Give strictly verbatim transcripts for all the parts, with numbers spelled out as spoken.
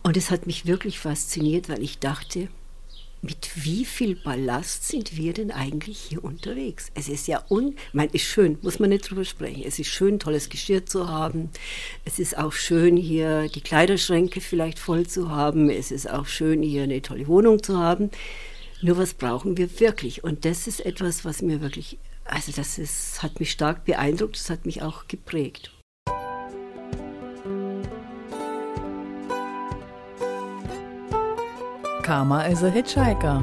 Und es hat mich wirklich fasziniert, weil ich dachte, mit wie viel Ballast sind wir denn eigentlich hier unterwegs? Es ist ja un... Ich meine, ist schön, muss man nicht drüber sprechen. Es ist schön, tolles Geschirr zu haben. Es ist auch schön, hier die Kleiderschränke vielleicht voll zu haben. Es ist auch schön, hier eine tolle Wohnung zu haben. Nur was brauchen wir wirklich? Und das ist etwas, was mir wirklich... Also das ist, hat mich stark beeindruckt, das hat mich auch geprägt. Karma is a Hitchhiker.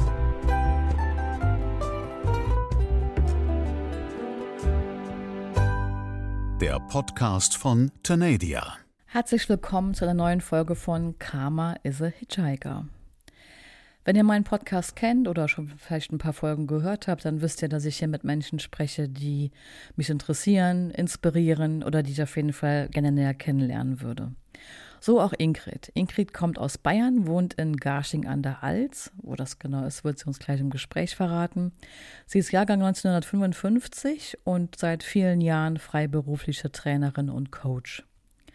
Der Podcast von Tamedia. Herzlich willkommen zu einer neuen Folge von Karma is a Hitchhiker. Wenn ihr meinen Podcast kennt oder schon vielleicht ein paar Folgen gehört habt, dann wisst ihr, dass ich hier mit Menschen spreche, die mich interessieren, inspirieren oder die ich auf jeden Fall gerne näher kennenlernen würde. So auch Ingrid. Ingrid kommt aus Bayern, wohnt in Garching an der Alz. Wo das genau ist, wird sie uns gleich im Gespräch verraten. Sie ist Jahrgang neunzehnhundertfünfundfünfzig und seit vielen Jahren freiberufliche Trainerin und Coach.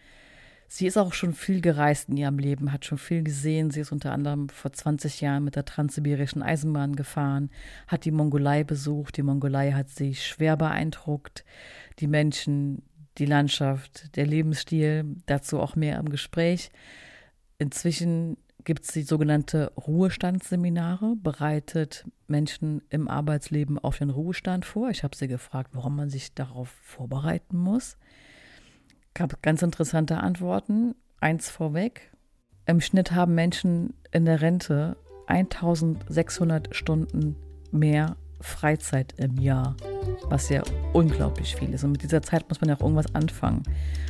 Sie ist auch schon viel gereist in ihrem Leben, hat schon viel gesehen. Sie ist unter anderem vor zwanzig Jahren mit der Transsibirischen Eisenbahn gefahren, hat die Mongolei besucht. Die Mongolei hat sie schwer beeindruckt. Die Menschen, die Landschaft, der Lebensstil, dazu auch mehr im Gespräch. Inzwischen gibt es die sogenannte Ruhestandsseminare, bereitet Menschen im Arbeitsleben auf den Ruhestand vor. Ich habe sie gefragt, warum man sich darauf vorbereiten muss. Gab ganz interessante Antworten. Eins vorweg: Im Schnitt haben Menschen in der Rente eintausendsechshundert Stunden mehr Freizeit im Jahr, was ja unglaublich viel ist. Und mit dieser Zeit muss man ja auch irgendwas anfangen.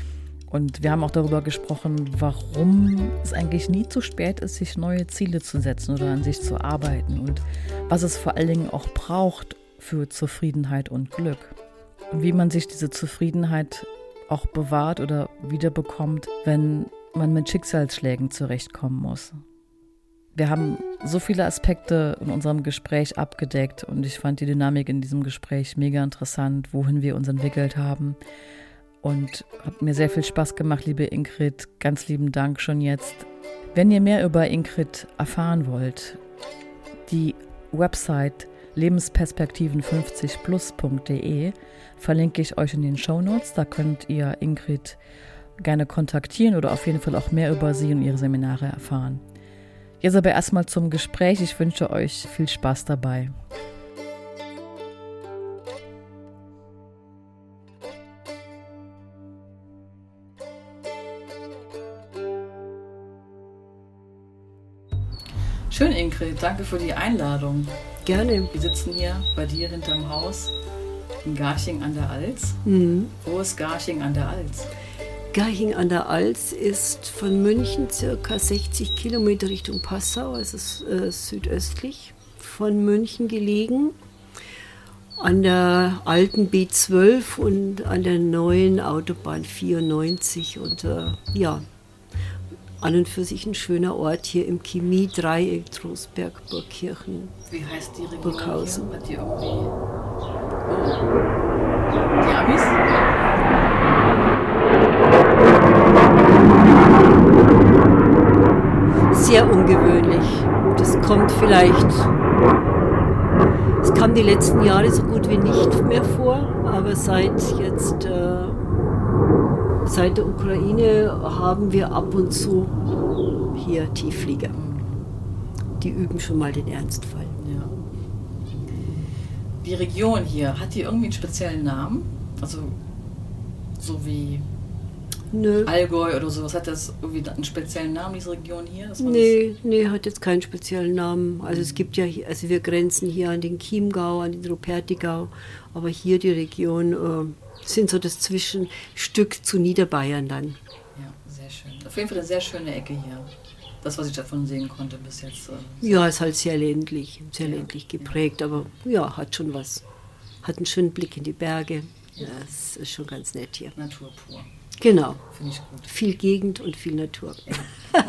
Und wir haben auch darüber gesprochen, warum es eigentlich nie zu spät ist, sich neue Ziele zu setzen oder an sich zu arbeiten und was es vor allen Dingen auch braucht für Zufriedenheit und Glück. Und wie man sich diese Zufriedenheit auch bewahrt oder wiederbekommt, wenn man mit Schicksalsschlägen zurechtkommen muss. Wir haben so viele Aspekte in unserem Gespräch abgedeckt und ich fand die Dynamik in diesem Gespräch mega interessant, wohin wir uns entwickelt haben. Und hat mir sehr viel Spaß gemacht, liebe Ingrid. Ganz lieben Dank schon jetzt. Wenn ihr mehr über Ingrid erfahren wollt, die Website lebensperspektiven fünfzig plus punkt de verlinke ich euch in den Shownotes. Da könnt ihr Ingrid gerne kontaktieren oder auf jeden Fall auch mehr über sie und ihre Seminare erfahren. Jetzt aber erstmal zum Gespräch. Ich wünsche euch viel Spaß dabei. Schön, Ingrid. Danke für die Einladung. Gerne. Wir sitzen hier bei dir hinterm Haus in Garching an der Alz. Mhm. Wo ist Garching an der Alz? Garching an der Alz ist von München circa sechzig Kilometer Richtung Passau, also äh, südöstlich von München gelegen, an der alten B zwölf und an der neuen Autobahn vierundneunzig und äh, ja, an und für sich ein schöner Ort hier im Chemiedreieck, Trostberg, Burgkirchen. Wie heißt die Region Burghausen. hier? Hat die irgendwie... Oh. Die Amis? Sehr ungewöhnlich. Das kommt vielleicht, es kam die letzten Jahre so gut wie nicht mehr vor, aber seit jetzt, äh, seit der Ukraine haben wir ab und zu hier Tiefflieger. Die üben schon mal den Ernstfall. Ja. Die Region hier, hat die irgendwie einen speziellen Namen? Also so wie... Nö. Allgäu oder sowas, hat das irgendwie einen speziellen Namen, diese Region hier? Nee, nee, hat jetzt keinen speziellen Namen. Also es gibt ja, also wir grenzen hier an den Chiemgau, an den Rupertigau, aber hier die Region äh, sind so das Zwischenstück zu Niederbayern dann. Ja, sehr schön. Auf jeden Fall eine sehr schöne Ecke hier. Das, was ich davon sehen konnte bis jetzt. Äh, ja, ist halt sehr ländlich, sehr ja. ländlich geprägt, aber ja, hat schon was. Hat einen schönen Blick in die Berge. Ja, das ist schon ganz nett hier. Natur pur. Genau. Finde ich gut. Viel Gegend und viel Natur. Ja.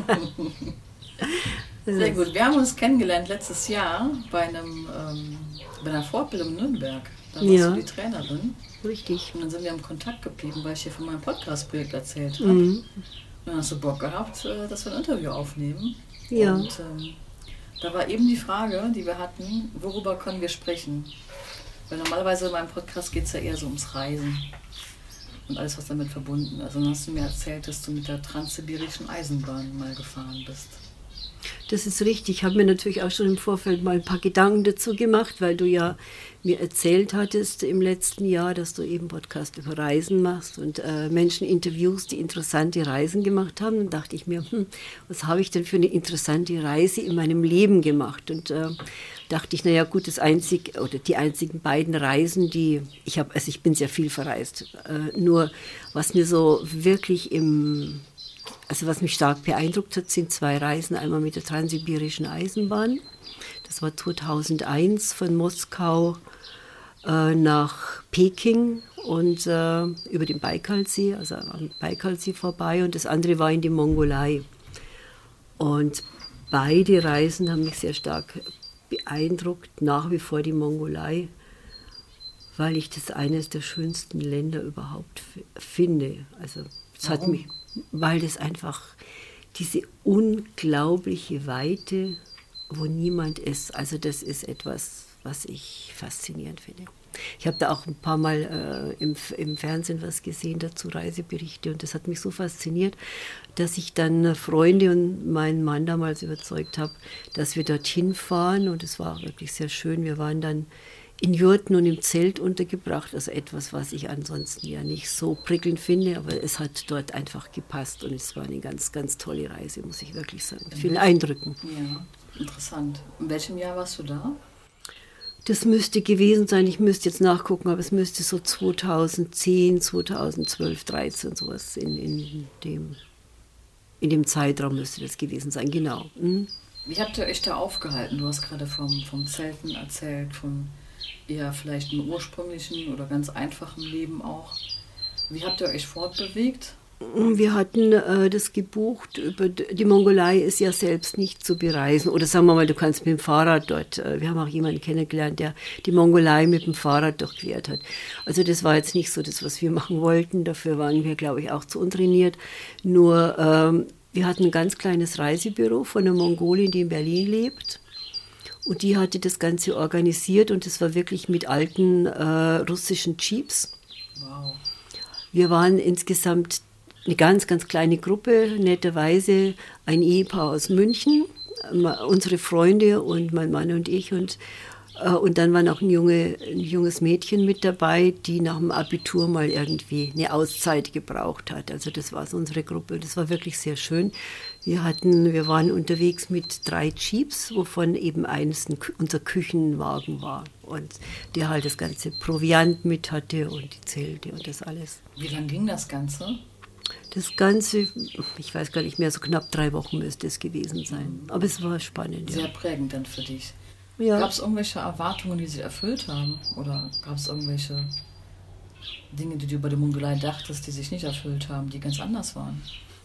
Sehr gut. Wir haben uns kennengelernt letztes Jahr bei, einem, ähm, bei einer Fortbildung in Nürnberg. Da warst ja. du die Trainerin. Richtig. Und dann sind wir im Kontakt geblieben, weil ich hier von meinem Podcast-Projekt erzählt habe. Mhm. Und Dann hast du Bock gehabt, dass wir ein Interview aufnehmen. Ja. Und ähm, da war eben die Frage, die wir hatten, worüber können wir sprechen? Weil normalerweise in meinem Podcast geht es ja eher so ums Reisen und alles, was damit verbunden ist. Also dann hast du mir erzählt, dass du mit der Transsibirischen Eisenbahn mal gefahren bist. Das ist richtig. Ich habe mir natürlich auch schon im Vorfeld mal ein paar Gedanken dazu gemacht, weil du ja mir erzählt hattest im letzten Jahr, dass du eben Podcast über Reisen machst und äh, Menschen interviewst, die interessante Reisen gemacht haben. Dann dachte ich mir, hm, was habe ich denn für eine interessante Reise in meinem Leben gemacht? Und äh, dachte ich, naja gut, das einzig oder die einzigen beiden Reisen, die ich habe, also ich bin sehr viel verreist, äh, nur was mir so wirklich im Also was mich stark beeindruckt hat, sind zwei Reisen. Einmal mit der Transsibirischen Eisenbahn. Das war zweitausendeins von Moskau äh, nach Peking und äh, über den Baikalsee, also am Baikalsee vorbei. Und das andere war in die Mongolei. Und beide Reisen haben mich sehr stark beeindruckt, nach wie vor die Mongolei, weil ich das eines der schönsten Länder überhaupt f- finde. Also es hat mich... Weil das einfach diese unglaubliche Weite, wo niemand ist, also das ist etwas, was ich faszinierend finde. Ich habe da auch ein paar Mal äh, im, im Fernsehen was gesehen dazu, Reiseberichte, und das hat mich so fasziniert, dass ich dann Freunde und meinen Mann damals überzeugt habe, dass wir dorthin fahren, und es war wirklich sehr schön. Wir waren dann in Jurten und im Zelt untergebracht, also etwas, was ich ansonsten ja nicht so prickelnd finde, aber es hat dort einfach gepasst und es war eine ganz, ganz tolle Reise, muss ich wirklich sagen, mit vielen Eindrücken. Ja, interessant. In welchem Jahr warst du da? Das müsste gewesen sein, ich müsste jetzt nachgucken, aber es müsste so zweitausendzehn, zweitausendzwölf, dreizehn sowas in, in, dem, in dem Zeitraum müsste das gewesen sein, genau. Mhm. Wie habt ihr euch da aufgehalten? Du hast gerade vom, vom Zelten erzählt, von eher vielleicht einem ursprünglichen oder ganz einfachen Leben auch. Wie habt ihr euch fortbewegt? Wir hatten äh, das gebucht, über die Mongolei ist ja selbst nicht zu bereisen. Oder sagen wir mal, du kannst mit dem Fahrrad dort, äh, wir haben auch jemanden kennengelernt, der die Mongolei mit dem Fahrrad durchquert hat. Also das war jetzt nicht so das, was wir machen wollten. Dafür waren wir, glaube ich, auch zu untrainiert. Nur ähm, wir hatten ein ganz kleines Reisebüro von einer Mongolin, die in Berlin lebt. Und die hatte das Ganze organisiert und es war wirklich mit alten äh, russischen Jeeps. Wow. Wir waren insgesamt eine ganz, ganz kleine Gruppe, netterweise ein Ehepaar aus München, unsere Freunde und mein Mann und ich. Und, äh, und dann war noch ein, junge, ein junges Mädchen mit dabei, die nach dem Abitur mal irgendwie eine Auszeit gebraucht hat. Also das war so unsere Gruppe und das war wirklich sehr schön. Wir, hatten, wir waren unterwegs mit drei Jeeps, wovon eben eines ein, unser Küchenwagen war. Und der halt das ganze Proviant mit hatte und die Zelte und das alles. Wie lang ging das Ganze? Das Ganze, ich weiß gar nicht mehr, so knapp drei Wochen müsste es gewesen sein. Aber es war spannend. Sehr ja. prägend dann für dich. Ja. Gab es irgendwelche Erwartungen, die sich erfüllt haben? Oder gab es irgendwelche Dinge, die du über die Mongolei dachtest, die sich nicht erfüllt haben, die ganz anders waren?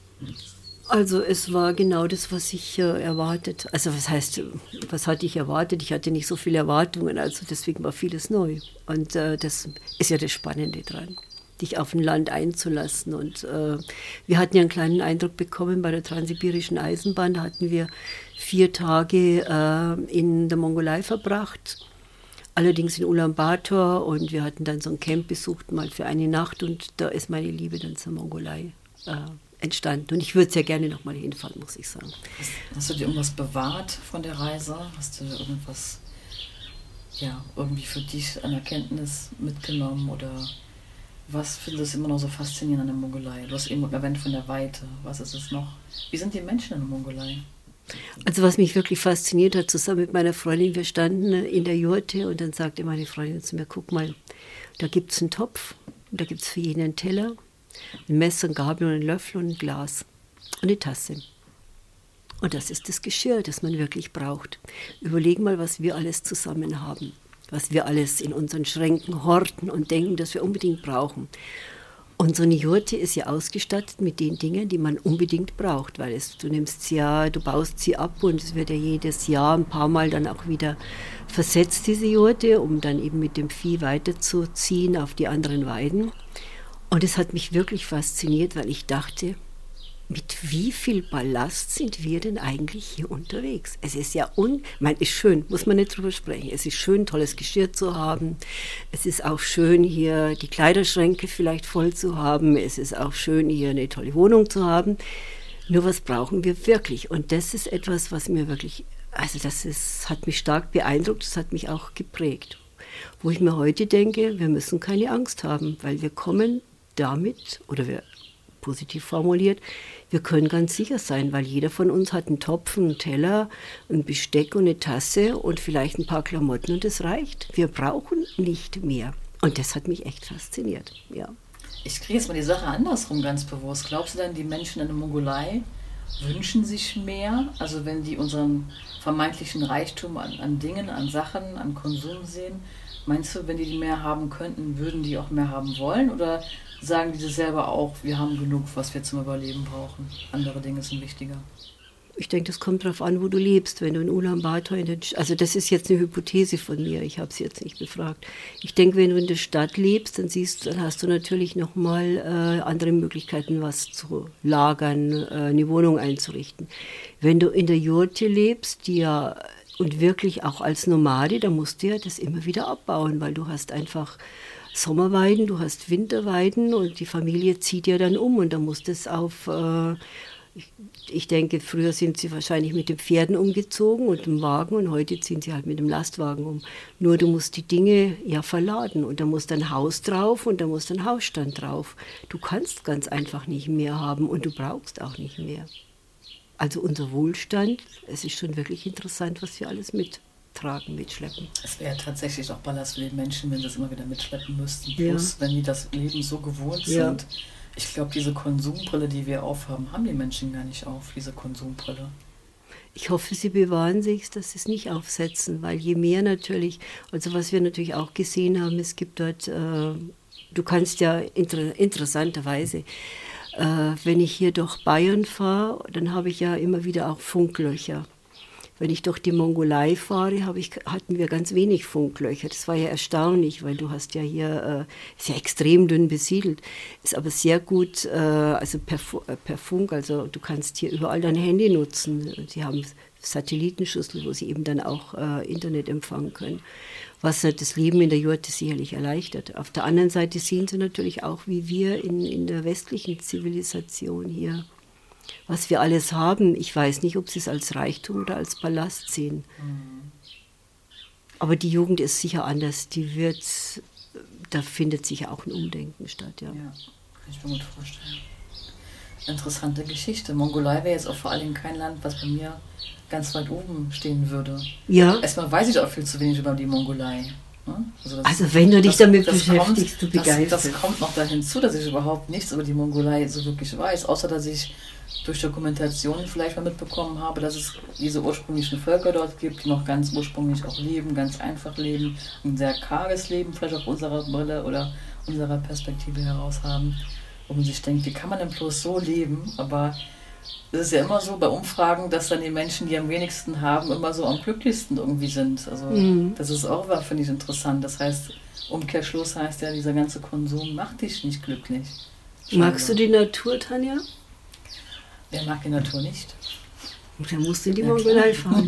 Also es war genau das, was ich äh, erwartet. Also was heißt, was hatte ich erwartet? Ich hatte nicht so viele Erwartungen, also deswegen war vieles neu. Und äh, das ist ja das Spannende dran, dich auf ein Land einzulassen. Und äh, wir hatten ja einen kleinen Eindruck bekommen bei der Transsibirischen Eisenbahn. Da hatten wir vier Tage äh, in der Mongolei verbracht, allerdings in Ulaanbaatar. Und wir hatten dann so ein Camp besucht, mal für eine Nacht. Und da ist meine Liebe dann zur Mongolei äh, entstanden. Und ich würde sehr gerne noch mal hinfahren, muss ich sagen. Hast, hast du dir irgendwas bewahrt von der Reise? Hast du irgendwas, ja, irgendwie für dich an Erkenntnis mitgenommen? Oder was findest du immer noch so faszinierend an der Mongolei? Du hast eben erwähnt von der Weite. Was ist es noch? Wie sind die Menschen in der Mongolei? Also was mich wirklich fasziniert hat, zusammen mit meiner Freundin, wir standen in der Jurte und dann sagte meine Freundin zu mir, guck mal, da gibt es einen Topf und da gibt es für jeden einen Teller, ein Messer, ein Gabel und ein Löffel und ein Glas und eine Tasse. Und das ist das Geschirr, das man wirklich braucht. Überleg mal, was wir alles zusammen haben, was wir alles in unseren Schränken horten und denken, dass wir unbedingt brauchen. Und so eine Jurte ist ja ausgestattet mit den Dingen, die man unbedingt braucht, weil es, du nimmst sie ja, du baust sie ab und es wird ja jedes Jahr ein paar Mal dann auch wieder versetzt, diese Jurte, um dann eben mit dem Vieh weiterzuziehen auf die anderen Weiden. Und es hat mich wirklich fasziniert, weil ich dachte, mit wie viel Ballast sind wir denn eigentlich hier unterwegs? Es ist ja un, ich meine, ist schön, muss man nicht drüber sprechen. Es ist schön, tolles Geschirr zu haben. Es ist auch schön, hier die Kleiderschränke vielleicht voll zu haben. Es ist auch schön, hier eine tolle Wohnung zu haben. Nur was brauchen wir wirklich? Und das ist etwas, was mir wirklich, also das ist, hat mich stark beeindruckt, das hat mich auch geprägt. Wo ich mir heute denke, wir müssen keine Angst haben, weil wir kommen damit, oder wir positiv formuliert, wir können ganz sicher sein, weil jeder von uns hat einen Topf, einen Teller, ein Besteck und eine Tasse und vielleicht ein paar Klamotten und das reicht. Wir brauchen nicht mehr. Und das hat mich echt fasziniert, ja. Ich kriege jetzt mal die Sache andersrum ganz bewusst. Glaubst du denn, die Menschen in der Mongolei wünschen sich mehr? Also wenn die unseren vermeintlichen Reichtum an, an Dingen, an Sachen, an Konsum sehen, meinst du, wenn die mehr haben könnten, würden die auch mehr haben wollen? Oder sagen die das selber auch, wir haben genug, was wir zum Überleben brauchen? Andere Dinge sind wichtiger. Ich denke, das kommt darauf an, wo du lebst. Wenn du in Ulaanbaatar, in der, also das ist jetzt eine Hypothese von mir, ich habe es jetzt nicht befragt. Ich denke, wenn du in der Stadt lebst, dann siehst, dann hast du natürlich nochmal äh, andere Möglichkeiten, was zu lagern, äh, eine Wohnung einzurichten. Wenn du in der Jurte lebst, die ja, und wirklich auch als Nomade, dann musst du ja das immer wieder abbauen, weil du hast einfach Sommerweiden, du hast Winterweiden und die Familie zieht ja dann um und dann musst du es auf... Äh, Ich, ich denke, früher sind sie wahrscheinlich mit den Pferden umgezogen und dem Wagen und heute ziehen sie halt mit dem Lastwagen um. Nur du musst die Dinge ja verladen und da muss ein Haus drauf und da muss ein Hausstand drauf. Du kannst ganz einfach nicht mehr haben und du brauchst auch nicht mehr. Also unser Wohlstand, es ist schon wirklich interessant, was wir alles mittragen, mitschleppen. Es wäre tatsächlich auch Ballast für die Menschen, wenn sie es immer wieder mitschleppen müssten. Ja. Plus, wenn die das Leben so gewohnt Ja. sind. Ich glaube, diese Konsumbrille, die wir aufhaben, haben die Menschen gar nicht auf, diese Konsumbrille. Ich hoffe, sie bewahren sich, dass sie es nicht aufsetzen, weil je mehr natürlich, also was wir natürlich auch gesehen haben, es gibt dort, äh, du kannst ja inter, interessanterweise, äh, wenn ich hier durch Bayern fahre, dann habe ich ja immer wieder auch Funklöcher. Wenn ich durch die Mongolei fahre, habe ich, hatten wir ganz wenig Funklöcher. Das war ja erstaunlich, weil du hast ja hier, äh, ist ja extrem dünn besiedelt, ist aber sehr gut, äh, also per, per Funk, also du kannst hier überall dein Handy nutzen. Sie haben Satellitenschüssel, wo sie eben dann auch äh, Internet empfangen können, was das Leben in der Jurte sicherlich erleichtert. Auf der anderen Seite sehen sie natürlich auch, wie wir in, in der westlichen Zivilisation hier, was wir alles haben. Ich weiß nicht, ob sie es als Reichtum oder als Ballast sehen. Mhm. Aber die Jugend ist sicher anders. Die wird, da findet sicher auch ein Umdenken statt. Ja, ja, kann ich mir gut vorstellen. Interessante Geschichte. Mongolei wäre jetzt auch vor allem kein Land, was bei mir ganz weit oben stehen würde. Ja. Erstmal weiß ich auch viel zu wenig über die Mongolei. Also, das, also wenn du dich das, damit das beschäftigst, kommt, du begeisterst. Das, das kommt noch dahin zu, dass ich überhaupt nichts über die Mongolei so wirklich weiß, außer dass ich durch Dokumentationen vielleicht mal mitbekommen habe, dass es diese ursprünglichen Völker dort gibt, die noch ganz ursprünglich auch leben, ganz einfach leben, ein sehr karges Leben, vielleicht auch unserer Brille oder unserer Perspektive heraus haben, wo man sich denkt, wie kann man denn bloß so leben? Aber es ist ja immer so bei Umfragen, dass dann die Menschen, die am wenigsten haben, immer so am glücklichsten irgendwie sind. Also mhm. das ist auch, finde ich, interessant. Das heißt, Umkehrschluss heißt ja, dieser ganze Konsum macht dich nicht glücklich. Scheinbar. Magst du die Natur, Tanja? Wer mag die Natur nicht? Dann musst du in die ja, Mongolei fahren.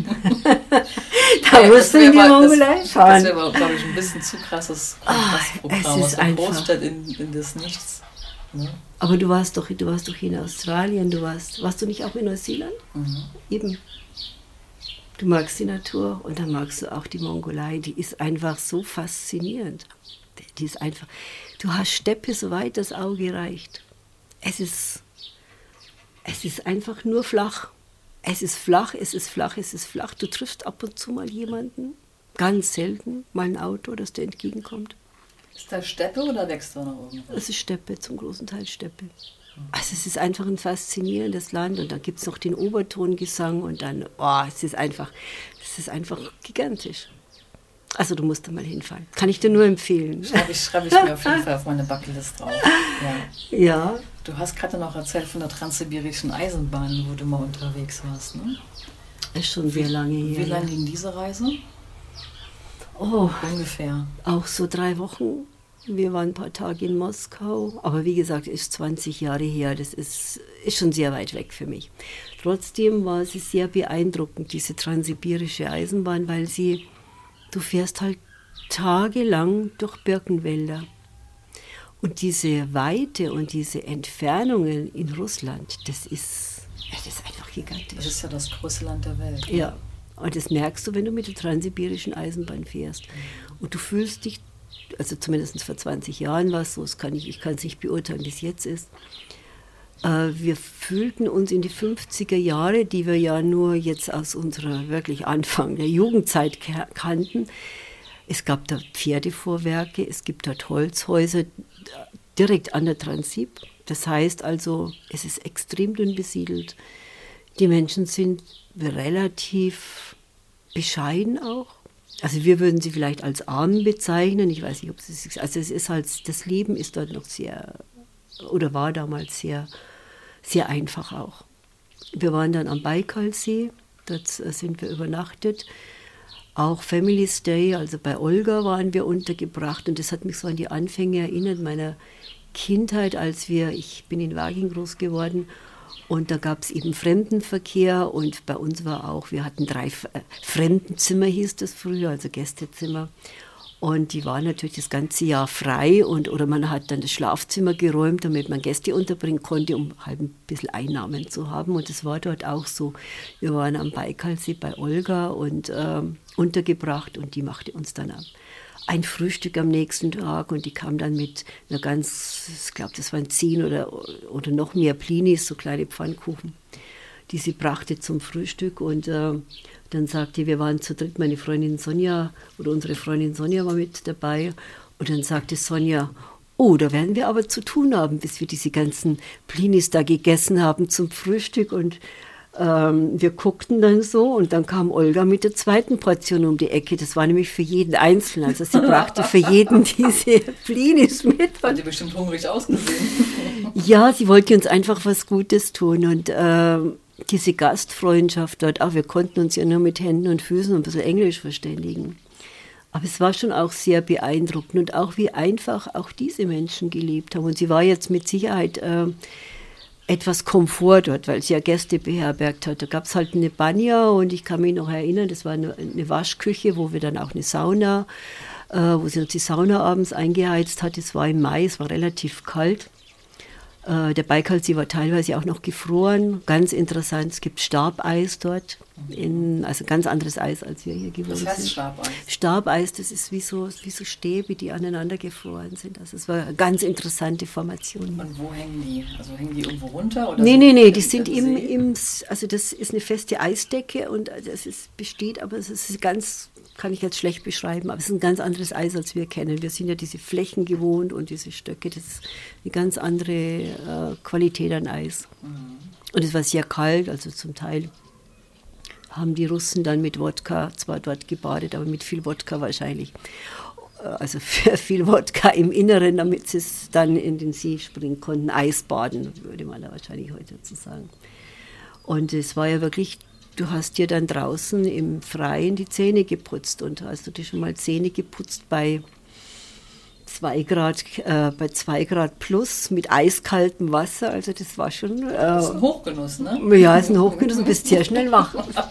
da ja, musst du in die mal, Mongolei das, fahren. Das wäre, glaube ich, ein bisschen zu krasses Kontrastprogramm oh, aus der Großstadt in, in das Nichts. Ne? Aber du warst doch, du warst doch hier in Australien, du warst, warst du nicht auch in Neuseeland? Mhm. Eben. Du magst die Natur und dann magst du auch die Mongolei. Die ist einfach so faszinierend. Die ist einfach. Du hast Steppe, soweit das Auge reicht. Es ist, es ist einfach nur flach. Es ist flach, es ist flach, es ist flach. Du triffst ab und zu mal jemanden, ganz selten, mal ein Auto, das dir entgegenkommt. Ist das Steppe oder wächst da noch irgendwas? Es ist Steppe, zum großen Teil Steppe. Also es ist einfach ein faszinierendes Land und dann gibt es noch den Obertongesang und dann, oh, es ist einfach, es ist einfach gigantisch. Also du musst da mal hinfahren. Kann ich dir nur empfehlen. Schreibe ich, schreib ich mir auf jeden Fall auf meine Bucketlist drauf. Ja. ja. Du hast gerade noch erzählt von der transsibirischen Eisenbahn, wo du mal unterwegs warst, ne? Ist schon sehr lange her. Wie lange ging diese Reise? Oh, ungefähr. Auch so drei Wochen. Wir waren ein paar Tage in Moskau, aber wie gesagt, ist zwanzig Jahre her, das ist, ist schon sehr weit weg für mich. Trotzdem war sie sehr beeindruckend, diese transsibirische Eisenbahn, weil sie, du fährst halt tagelang durch Birkenwälder. Und diese Weite und diese Entfernungen in Russland, das ist, ja, das ist einfach gigantisch. Das ist ja das größte Land der Welt. Ja, und das merkst du, wenn du mit der transsibirischen Eisenbahn fährst. Und du fühlst dich, also zumindest vor zwanzig Jahren war es so, das kann ich, ich kann es nicht beurteilen, wie es jetzt ist. Äh, wir fühlten uns in die fünfziger Jahre, die wir ja nur jetzt aus unserer wirklich Anfang der Jugendzeit kannten. Es gab da Pferdefuhrwerke, es gibt dort Holzhäuser direkt an der Transsib. Das heißt also, es ist extrem dünn besiedelt. Die Menschen sind relativ bescheiden auch. Also wir würden sie vielleicht als arm bezeichnen. Ich weiß nicht, ob es ist. Also es ist halt, das Leben ist dort noch sehr, oder war damals sehr, sehr einfach auch. Wir waren dann am Baikalsee, dort sind wir übernachtet. Auch Family Stay, also bei Olga waren wir untergebracht. Und das hat mich so an die Anfänge erinnert meiner Kindheit, als wir, ich bin in Waging groß geworden, und da gab es eben Fremdenverkehr und bei uns war auch, wir hatten drei äh, Fremdenzimmer, hieß das früher, also Gästezimmer. Und die waren natürlich das ganze Jahr frei und oder man hat dann das Schlafzimmer geräumt, damit man Gäste unterbringen konnte, um halt ein bisschen Einnahmen zu haben. Und das war dort auch so. Wir waren am Baikalsee bei Olga und äh, untergebracht und die machte uns dann ab. Ein Frühstück am nächsten Tag und die kam dann mit einer ganz, ich glaube, das waren zehn oder, oder noch mehr Plinis, so kleine Pfannkuchen, die sie brachte zum Frühstück. Und äh, dann sagte, wir waren zu dritt, meine Freundin Sonja oder unsere Freundin Sonja war mit dabei. Und dann sagte Sonja, oh, da werden wir aber zu tun haben, bis wir diese ganzen Plinis da gegessen haben zum Frühstück. Und Ähm, wir guckten dann so und dann kam Olga mit der zweiten Portion um die Ecke. Das war nämlich für jeden Einzelnen. Also sie brachte für jeden diese Plinis mit. Hat die bestimmt hungrig ausgesehen. Ja, sie wollte uns einfach was Gutes tun. Und äh, diese Gastfreundschaft dort, auch wir konnten uns ja nur mit Händen und Füßen und ein bisschen Englisch verständigen. Aber es war schon auch sehr beeindruckend und auch wie einfach auch diese Menschen gelebt haben. Und sie war jetzt mit Sicherheit Äh, etwas Komfort dort, weil sie ja Gäste beherbergt hat. Da gab es halt eine Banja und ich kann mich noch erinnern, das war eine, eine Waschküche, wo wir dann auch eine Sauna, äh, wo sie uns die Sauna abends eingeheizt hat. Es war im Mai, es war relativ kalt. Äh, der Baikalsee war teilweise auch noch gefroren. Ganz interessant, es gibt Stabeis dort, in, also ganz anderes Eis, als wir hier gewohnt sind. Was heißt Stabeis? Stabeis, das ist wie so, wie so Stäbe, die aneinander gefroren sind. Also es war eine ganz interessante Formation. Und wo hängen die? Also hängen die irgendwo runter? Oder nee, nee, nee, die sind im, im, also das ist eine feste Eisdecke und das ist, besteht, aber es ist ganz, kann ich jetzt schlecht beschreiben, aber es ist ein ganz anderes Eis, als wir kennen. Wir sind ja diese Flächen gewohnt und diese Stöcke, das ist eine ganz andere äh, Qualität an Eis. Mhm. Und es war sehr kalt, also zum Teil haben die Russen dann mit Wodka zwar dort gebadet, aber mit viel Wodka wahrscheinlich. Also viel Wodka im Inneren, damit sie es dann in den See springen konnten. Eisbaden, würde man da wahrscheinlich heute dazu sagen. Und es war ja wirklich, du hast dir dann draußen im Freien die Zähne geputzt. Und hast du dir schon mal Zähne geputzt bei zwei Grad, äh, bei zwei Grad plus mit eiskaltem Wasser, also das war schon... Äh, das ist ein Hochgenuss, ne? Ja, es ist ein Hochgenuss, du bist sehr schnell wach.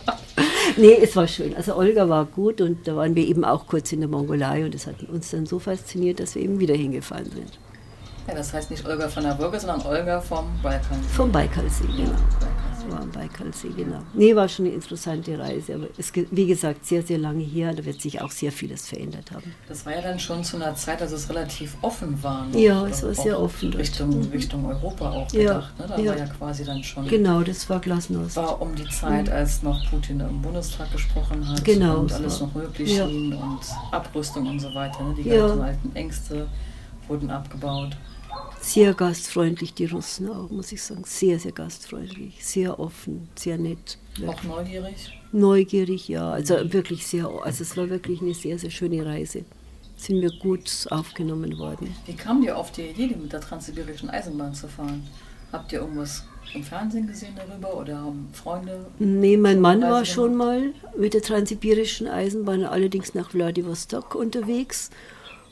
Nee, es war schön. Also Olga war gut und da waren wir eben auch kurz in der Mongolei und das hat uns dann so fasziniert, dass wir eben wieder hingefahren sind. Ja, das heißt nicht Olga von der Würge, sondern Olga vom Baikalsee. Vom Baikalsee, genau. Ja, war am Baikalsee, genau. Nee, war schon eine interessante Reise, aber es ist, wie gesagt, sehr, sehr lange her, da wird sich auch sehr vieles verändert haben. Das war ja dann schon zu einer Zeit, als es relativ offen war. Noch. Ja, es war sehr offen. Richtung, mhm. Richtung Europa auch gedacht, ja, ne? Da ja. war ja quasi dann schon... Genau, das war Glasnost. War um die Zeit, als noch Putin im Bundestag gesprochen hat genau, und alles war. noch möglich ja. schien und Abrüstung und so weiter. Ne? Die ja. ganzen alten Ängste wurden abgebaut. Sehr gastfreundlich, die Russen auch, muss ich sagen. Sehr, sehr gastfreundlich, sehr offen, sehr nett. Wirklich. Auch neugierig? Neugierig, ja. Also wirklich sehr, also es war wirklich eine sehr, sehr schöne Reise. Sind wir gut aufgenommen worden. Wie kam ihr auf die Idee, mit der transsibirischen Eisenbahn zu fahren? Habt ihr irgendwas im Fernsehen gesehen darüber oder haben Freunde? Nee, mein Mann war schon mal mit der transsibirischen Eisenbahn, allerdings nach Wladiwostok unterwegs.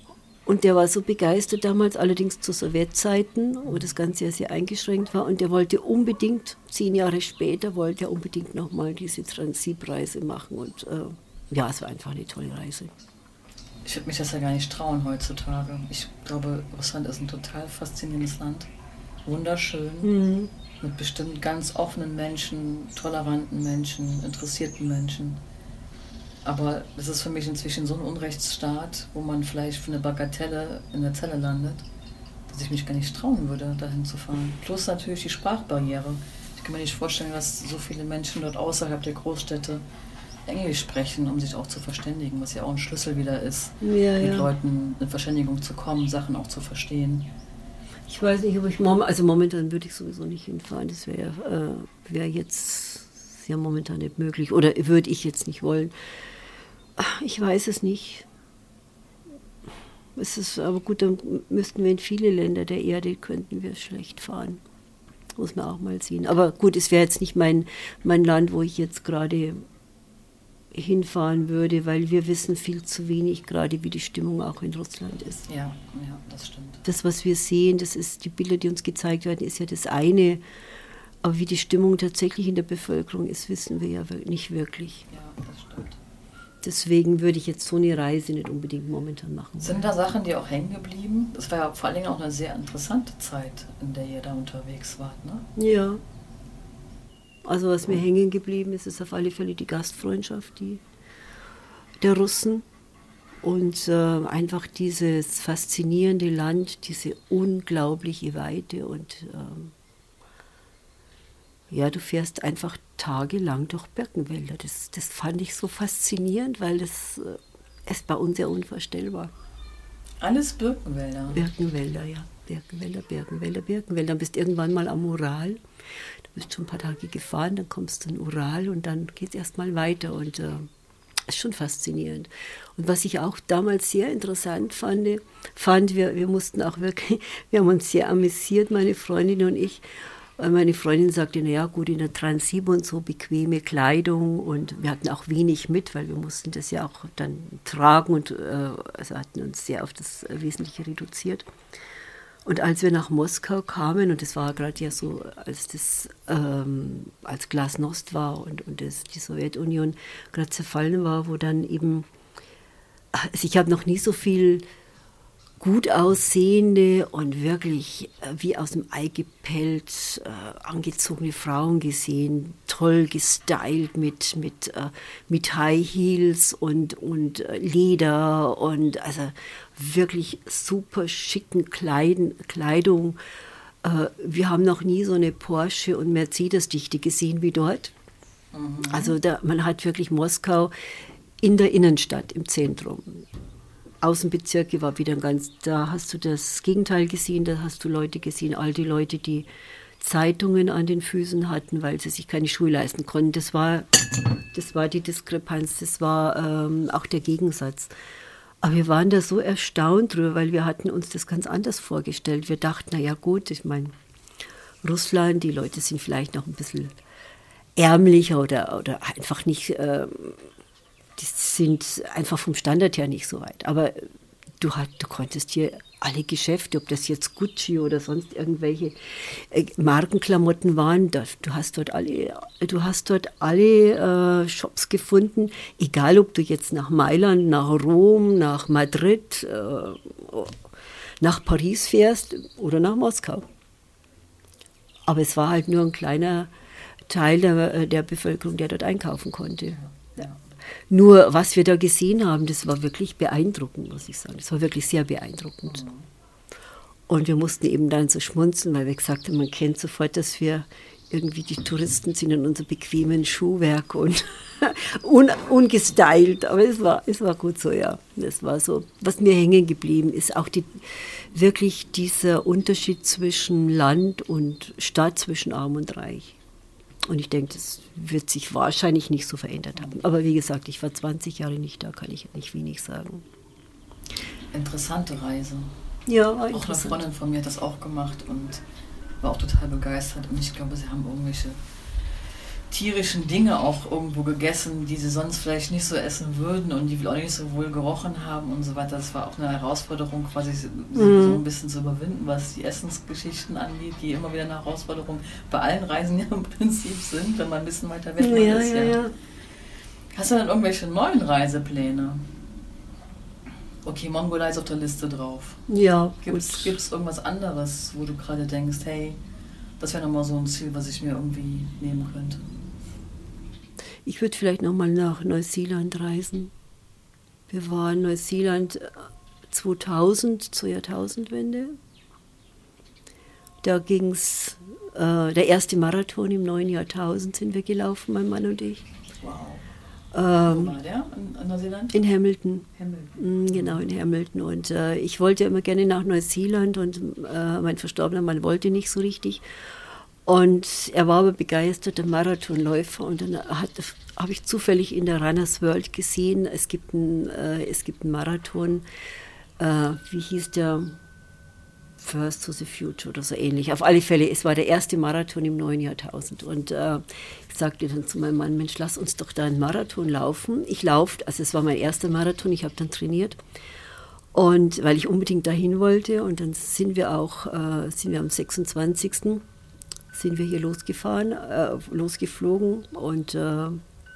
Und der war so begeistert damals, allerdings zu Sowjetzeiten, wo das Ganze ja sehr eingeschränkt war. Und der wollte unbedingt, zehn Jahre später, wollte er unbedingt nochmal diese Transitreise machen. Und äh, ja, es war einfach eine tolle Reise. Ich würde mich das ja gar nicht trauen heutzutage. Ich glaube, Russland ist ein total faszinierendes Land. Wunderschön, mhm. mit bestimmt ganz offenen Menschen, toleranten Menschen, interessierten Menschen. Aber es ist für mich inzwischen so ein Unrechtsstaat, wo man vielleicht für eine Bagatelle in der Zelle landet, dass ich mich gar nicht trauen würde, dahin zu fahren. Plus natürlich die Sprachbarriere. Ich kann mir nicht vorstellen, dass so viele Menschen dort außerhalb der Großstädte Englisch sprechen, um sich auch zu verständigen, was ja auch ein Schlüssel wieder ist, ja, mit ja. Leuten in Verständigung zu kommen, Sachen auch zu verstehen. Ich weiß nicht, ob ich momentan, also momentan würde ich sowieso nicht hinfahren. Das wäre äh, wär jetzt ja momentan nicht möglich. Oder würde ich jetzt nicht wollen. Ich weiß es nicht. Es ist aber gut, dann müssten wir in viele Länder der Erde, könnten wir schlecht fahren. Muss man auch mal sehen. Aber gut, es wäre jetzt nicht mein, mein Land, wo ich jetzt gerade hinfahren würde, weil wir wissen viel zu wenig, gerade wie die Stimmung auch in Russland ist. Ja, ja, das stimmt. Das, was wir sehen, das ist, die Bilder, die uns gezeigt werden, ist ja das eine. Aber wie die Stimmung tatsächlich in der Bevölkerung ist, wissen wir ja nicht wirklich. Ja, das stimmt. Deswegen würde ich jetzt so eine Reise nicht unbedingt momentan machen. Sind da Sachen, die auch hängen geblieben? Das war ja vor allen Dingen auch eine sehr interessante Zeit, in der ihr da unterwegs wart, ne? Ja. Also was mir hängen geblieben ist, ist auf alle Fälle die Gastfreundschaft die, der Russen. Und äh, einfach dieses faszinierende Land, diese unglaubliche Weite. Und ähm, ja, du fährst einfach tagelang durch Birkenwälder. Das, das fand ich so faszinierend, weil das äh, ist bei uns ja unvorstellbar. Alles Birkenwälder? Birkenwälder, ja. Birkenwälder, Birkenwälder, Birkenwälder. Dann bist du irgendwann mal am Ural. Du bist schon ein paar Tage gefahren, dann kommst du in Ural und dann geht es erstmal weiter. Und äh, ist schon faszinierend. Und was ich auch damals sehr interessant fand, fand wir, wir mussten auch wirklich, wir haben uns sehr amüsiert, meine Freundin und ich. Meine Freundin sagte, naja gut, in der Transsib und so bequeme Kleidung und wir hatten auch wenig mit, weil wir mussten das ja auch dann tragen und äh, also hatten uns sehr auf das Wesentliche reduziert. Und als wir nach Moskau kamen, und das war gerade ja so, als das ähm, als Glasnost war und, und das, die Sowjetunion gerade zerfallen war, wo dann eben, also ich habe noch nie so viel gut aussehende und wirklich äh, wie aus dem Ei gepellt äh, angezogene Frauen gesehen, toll gestylt mit, mit, äh, mit High Heels und, und äh, Leder und also wirklich super schicken Kleiden, Kleidung. Äh, wir haben noch nie so eine Porsche- und Mercedes-Dichte gesehen wie dort. Mhm. Also da, man hat wirklich Moskau in der Innenstadt, im Zentrum. Außenbezirke war wieder ganz, da hast du das Gegenteil gesehen, da hast du Leute gesehen, alte Leute, die Zeitungen an den Füßen hatten, weil sie sich keine Schuhe leisten konnten. Das war, das war die Diskrepanz, das war ähm, auch der Gegensatz. Aber wir waren da so erstaunt drüber, weil wir hatten uns das ganz anders vorgestellt. Wir dachten, na ja gut, ich meine, Russland, die Leute sind vielleicht noch ein bisschen ärmlicher oder, oder einfach nicht... Ähm, die sind einfach vom Standard her nicht so weit. Aber du, hat, du konntest hier alle Geschäfte, ob das jetzt Gucci oder sonst irgendwelche äh, Markenklamotten waren, da, du hast dort alle, du hast dort alle äh, Shops gefunden, egal ob du jetzt nach Mailand, nach Rom, nach Madrid, äh, nach Paris fährst oder nach Moskau. Aber es war halt nur ein kleiner Teil der, der Bevölkerung, der dort einkaufen konnte. Ja. Nur, was wir da gesehen haben, das war wirklich beeindruckend, muss ich sagen. Das war wirklich sehr beeindruckend. Mhm. Und wir mussten eben dann so schmunzeln, weil wir gesagt haben, man kennt sofort, dass wir irgendwie die Touristen sind in unserem bequemen Schuhwerk und un, ungestylt. Aber es war, es war gut so, ja. Das war so. Was mir hängen geblieben ist, auch die, wirklich dieser Unterschied zwischen Land und Stadt, zwischen Arm und Reich. Und ich denke, das wird sich wahrscheinlich nicht so verändert haben. Aber wie gesagt, ich war zwanzig Jahre nicht da, kann ich nicht wenig sagen. Interessante Reise. Ja, war interessant. Auch eine Freundin von mir hat das auch gemacht und war auch total begeistert. Und ich glaube, sie haben irgendwelche tierischen Dinge auch irgendwo gegessen, die sie sonst vielleicht nicht so essen würden und die auch nicht so wohl gerochen haben und so weiter. Das war auch eine Herausforderung, quasi sie mhm. so ein bisschen zu überwinden, was die Essensgeschichten angeht, die immer wieder eine Herausforderung bei allen Reisen ja im Prinzip sind, wenn man ein bisschen weiter weg ja, ist. Ja, ja. Ja. Hast du dann irgendwelche neuen Reisepläne? Okay, Mongolei ist auf der Liste drauf. Ja, Gibt es irgendwas anderes, wo du gerade denkst, hey, das wäre nochmal so ein Ziel, was ich mir irgendwie nehmen könnte? Ich würde vielleicht nochmal nach Neuseeland reisen. Wir waren in Neuseeland zweitausend zur Jahrtausendwende. Da ging es, äh, der erste Marathon im neuen Jahrtausend sind wir gelaufen, mein Mann und ich. Wow. Ähm, Wo war der? In, in Neuseeland? In Hamilton. Hamilton. Genau, in Hamilton. Und äh, ich wollte immer gerne nach Neuseeland und äh, mein verstorbener Mann wollte nicht so richtig. Und er war aber begeisterter Marathonläufer und dann habe ich zufällig in der Runners World gesehen, es gibt einen, äh, es gibt einen Marathon, äh, wie hieß der, First to the Future oder so ähnlich. Auf alle Fälle, es war der erste Marathon im neuen Jahrtausend und äh, ich sagte dann zu meinem Mann, Mensch, lass uns doch da einen Marathon laufen. Ich laufe, also es war mein erster Marathon, ich habe dann trainiert. Und weil ich unbedingt dahin wollte und dann sind wir auch, äh, sind wir am sechsundzwanzigsten sind wir hier losgefahren, äh, losgeflogen und äh,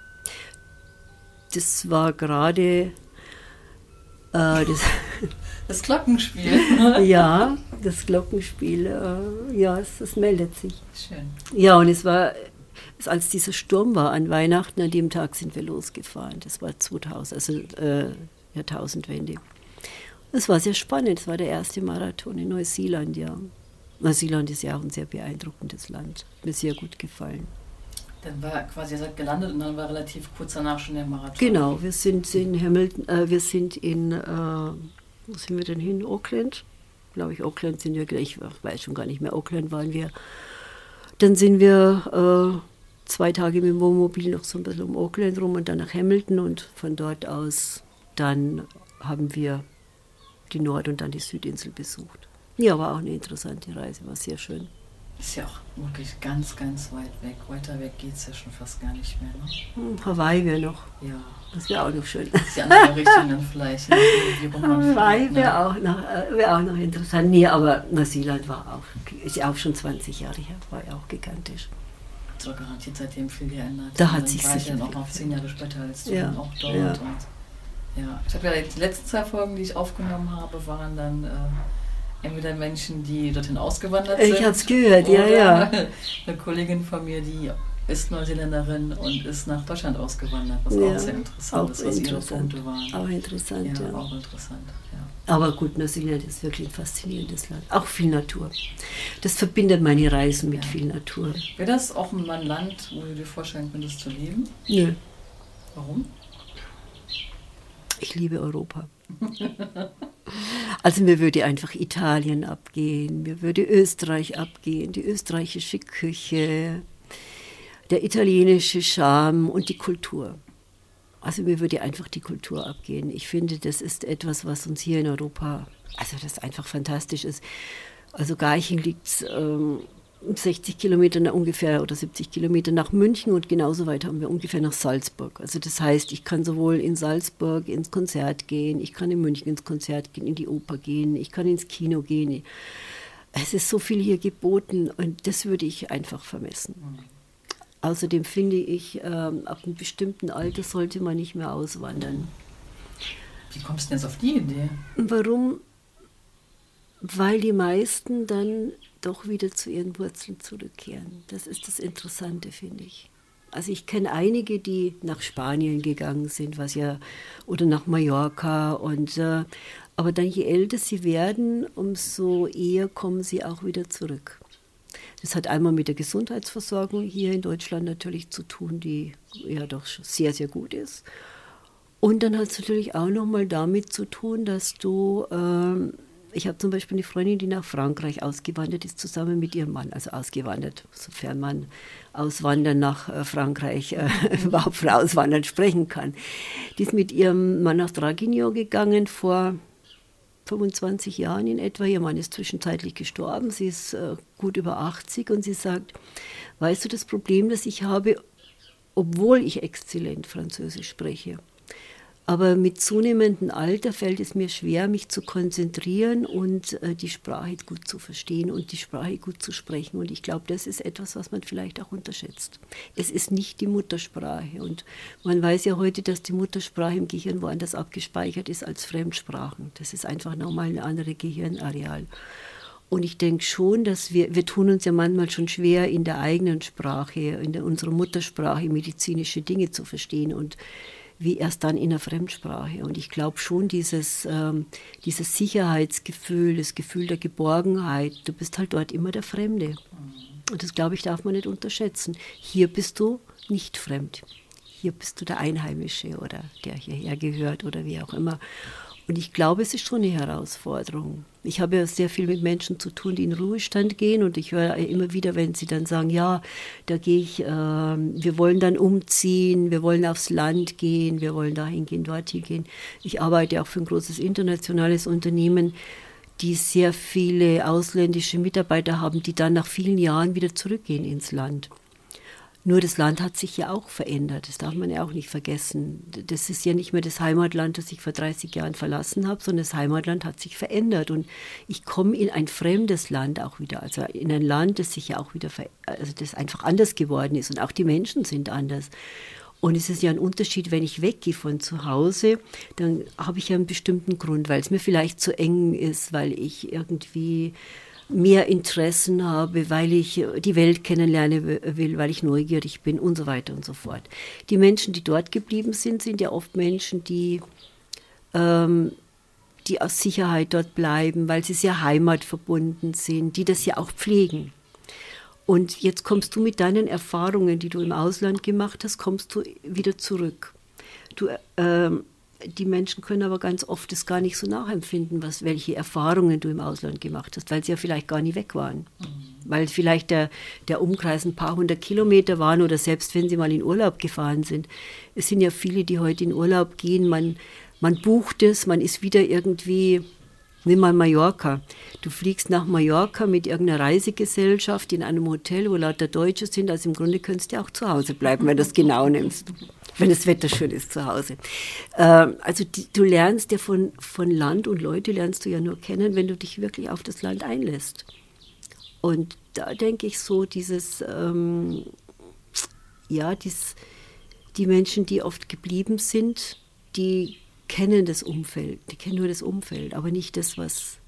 das war gerade äh, das, das Glockenspiel. Ja, das Glockenspiel, äh, ja, es, es meldet sich. Schön. Ja, und es war, als dieser Sturm war an Weihnachten, an dem Tag sind wir losgefahren, das war zweitausend, also äh, Jahrtausendwende. Es war sehr spannend, es war der erste Marathon in Neuseeland, ja. Neuseeland ist ja auch ein sehr beeindruckendes Land. Hat mir sehr gut gefallen. Dann war quasi, ihr seid gelandet und dann war relativ kurz danach schon der Marathon. Genau, wir sind in Hamilton, äh, wir sind in, äh, wo sind wir denn hin? Auckland? Glaube ich, Auckland sind wir gleich, ich weiß schon gar nicht mehr, Auckland waren wir. Dann sind wir äh, zwei Tage mit dem Wohnmobil noch so ein bisschen um Auckland rum und dann nach Hamilton und von dort aus dann haben wir die Nord- und dann die Südinsel besucht. Ja, war auch eine interessante Reise, war sehr schön. Ist ja auch wirklich ganz, ganz weit weg. Weiter weg geht es ja schon fast gar nicht mehr, ne? Hm, Hawaii wäre noch. Ja. Das wäre auch noch schön. Das ist die andere Richtung dann vielleicht. Ne? Hawaii wäre auch, noch, wär auch noch interessant. Nee, aber Neuseeland war auch, ist ja auch schon zwanzig Jahre her, war ja auch gigantisch. Hat sich garantiert seitdem viel geändert. Da hat sich sicher noch auf zehn Jahre später als du ja. auch dort. Ja. Und, ja. Ich habe ja die letzten zwei Folgen, die ich aufgenommen habe, waren dann äh, entweder Menschen, die dorthin ausgewandert sind. Ich habe es gehört, ja, ja. Eine Kollegin von mir, die ist Neuseeländerin und ist nach Deutschland ausgewandert, was ja, auch sehr interessant auch ist, was interessant. ihre Punkte waren. Auch interessant, ja. ja. Auch interessant, ja. Aber gut, Neuseeland ist wirklich ein faszinierendes Land. Auch viel Natur. Das verbindet meine Reisen mit ja. viel Natur. Wäre das auch mal ein Land, wo du dir vorstellen könntest zu leben? Nö. Warum? Ich liebe Europa. Also mir würde einfach Italien abgehen, mir würde Österreich abgehen, die österreichische Küche, der italienische Charme und die Kultur. Also mir würde einfach die Kultur abgehen. Ich finde, das ist etwas, was uns hier in Europa, also das einfach fantastisch ist. Also Garching liegt ähm, sechzig Kilometer nach ungefähr oder siebzig Kilometer nach München und genauso weit haben wir ungefähr nach Salzburg. Also das heißt, ich kann sowohl in Salzburg ins Konzert gehen, ich kann in München ins Konzert gehen, in die Oper gehen, ich kann ins Kino gehen. Es ist so viel hier geboten und das würde ich einfach vermissen. Außerdem finde ich, ähm, ab einem bestimmten Alter sollte man nicht mehr auswandern. Wie kommst du denn jetzt auf die Idee? Warum? Weil die meisten dann doch wieder zu ihren Wurzeln zurückkehren. Das ist das Interessante, finde ich. Also ich kenne einige, die nach Spanien gegangen sind, was ja, oder nach Mallorca. Und, äh, aber dann, je älter sie werden, umso eher kommen sie auch wieder zurück. Das hat einmal mit der Gesundheitsversorgung hier in Deutschland natürlich zu tun, die ja doch sehr, sehr gut ist. Und dann hat es natürlich auch nochmal damit zu tun, dass du... Ähm, Ich habe zum Beispiel eine Freundin, die nach Frankreich ausgewandert ist, zusammen mit ihrem Mann, also ausgewandert, sofern man auswandern nach äh, Frankreich äh, überhaupt von Auswandern sprechen kann. Die ist mit ihrem Mann nach Draguignan gegangen vor fünfundzwanzig Jahren in etwa. Ihr Mann ist zwischenzeitlich gestorben, sie ist äh, gut über achtzig und sie sagt, weißt du, das Problem, das ich habe, obwohl ich exzellent Französisch spreche. Aber mit zunehmendem Alter fällt es mir schwer, mich zu konzentrieren und äh, die Sprache gut zu verstehen und die Sprache gut zu sprechen. Und ich glaube, das ist etwas, was man vielleicht auch unterschätzt. Es ist nicht die Muttersprache. Und man weiß ja heute, dass die Muttersprache im Gehirn woanders abgespeichert ist als Fremdsprachen. Das ist einfach nochmal ein anderes Gehirnareal. Und ich denke schon, dass wir, wir tun uns ja manchmal schon schwer, in der eigenen Sprache, in der, unserer Muttersprache medizinische Dinge zu verstehen und wie erst dann in der Fremdsprache. Und ich glaube schon, dieses, ähm, dieses Sicherheitsgefühl, das Gefühl der Geborgenheit, du bist halt dort immer der Fremde. Und das, glaube ich, darf man nicht unterschätzen. Hier bist du nicht fremd. Hier bist du der Einheimische oder der hierher gehört oder wie auch immer. Und ich glaube, es ist schon eine Herausforderung. Ich habe ja sehr viel mit Menschen zu tun, die in Ruhestand gehen und ich höre immer wieder, wenn sie dann sagen, ja, da gehe ich, äh, wir wollen dann umziehen, wir wollen aufs Land gehen, wir wollen dahin gehen, dorthin gehen. Ich arbeite auch für ein großes internationales Unternehmen, die sehr viele ausländische Mitarbeiter haben, die dann nach vielen Jahren wieder zurückgehen ins Land. Nur das Land hat sich ja auch verändert, das darf man ja auch nicht vergessen. Das ist ja nicht mehr das Heimatland, das ich vor dreißig Jahren verlassen habe, sondern das Heimatland hat sich verändert. Und ich komme in ein fremdes Land auch wieder, also in ein Land, das sich ja auch wieder, also das einfach anders geworden ist und auch die Menschen sind anders. Und es ist ja ein Unterschied, wenn ich weggehe von zu Hause, dann habe ich ja einen bestimmten Grund, weil es mir vielleicht zu eng ist, weil ich irgendwie mehr Interessen habe, weil ich die Welt kennenlernen will, weil ich neugierig bin und so weiter und so fort. Die Menschen, die dort geblieben sind, sind ja oft Menschen, die, ähm, die aus Sicherheit dort bleiben, weil sie sehr heimatverbunden sind, die das ja auch pflegen. Und jetzt kommst du mit deinen Erfahrungen, die du im Ausland gemacht hast, kommst du wieder zurück. Du ähm, Die Menschen können aber ganz oft das gar nicht so nachempfinden, was, welche Erfahrungen du im Ausland gemacht hast, weil sie ja vielleicht gar nie weg waren. Mhm. Weil vielleicht der, der Umkreis ein paar hundert Kilometer waren oder selbst wenn sie mal in Urlaub gefahren sind. Es sind ja viele, die heute in Urlaub gehen, man, man bucht es, man ist wieder irgendwie, nimm mal Mallorca. Du fliegst nach Mallorca mit irgendeiner Reisegesellschaft in einem Hotel, wo lauter Deutsche sind, also im Grunde könntest du ja auch zu Hause bleiben, wenn du das genau nimmst. Wenn das Wetter schön ist zu Hause. Ähm, also die, du lernst ja von, von Land und Leute lernst du ja nur kennen, wenn du dich wirklich auf das Land einlässt. Und da denke ich so, dieses, ähm, ja, dies, die Menschen, die oft geblieben sind, die kennen das Umfeld, die kennen nur das Umfeld, aber nicht das, was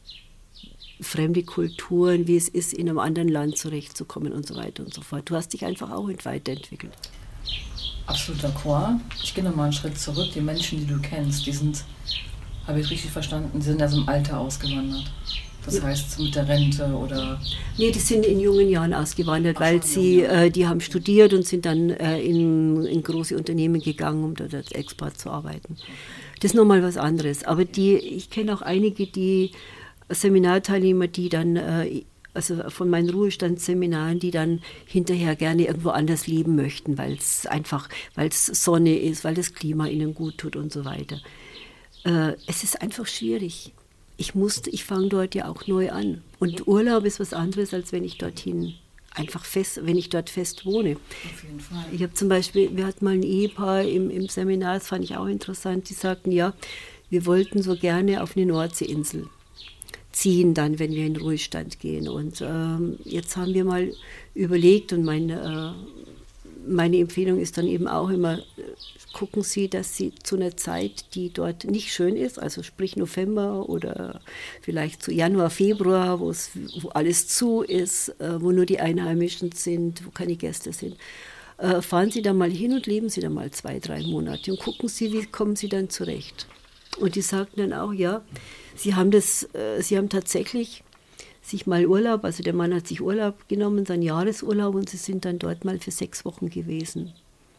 fremde Kulturen, wie es ist, in einem anderen Land zurechtzukommen und so weiter und so fort. Du hast dich einfach auch weiterentwickelt. Absolut d'accord. Ich gehe nochmal einen Schritt zurück. Die Menschen, die du kennst, die sind, habe ich richtig verstanden, die sind aus dem Alter ausgewandert. Das ja. heißt mit der Rente oder... Nee, die sind in jungen Jahren ausgewandert, Ach, weil sie, äh, die haben studiert und sind dann äh, in, in große Unternehmen gegangen, um dort als Expert zu arbeiten. Das ist nochmal was anderes. Aber die, ich kenne auch einige, die Seminarteilnehmer, die dann... Äh, also von meinen Ruhestandsseminaren, die dann hinterher gerne irgendwo anders leben möchten, weil es einfach, weil es Sonne ist, weil das Klima ihnen gut tut und so weiter. Äh, es ist einfach schwierig. Ich musste, ich fange dort ja auch neu an. Und Urlaub ist was anderes, als wenn ich dorthin einfach fest, wenn ich dort fest wohne. Auf jeden Fall. Ich habe zum Beispiel, wir hatten mal ein Ehepaar im, im Seminar, das fand ich auch interessant, die sagten, ja, wir wollten so gerne auf eine Nordseeinsel ziehen dann, wenn wir in Ruhestand gehen. Und ähm, jetzt haben wir mal überlegt und meine, äh, meine Empfehlung ist dann eben auch immer, äh, gucken Sie, dass Sie zu einer Zeit, die dort nicht schön ist, also sprich November oder vielleicht zu Januar, Februar, wo es, wo alles zu ist, äh, wo nur die Einheimischen sind, wo keine Gäste sind, äh, fahren Sie da mal hin und leben Sie da mal zwei, drei Monate und gucken Sie, wie kommen Sie dann zurecht. Und die sagten dann auch, ja, sie haben das, äh, sie haben tatsächlich sich mal Urlaub, also der Mann hat sich Urlaub genommen, seinen Jahresurlaub, und sie sind dann dort mal für sechs Wochen gewesen.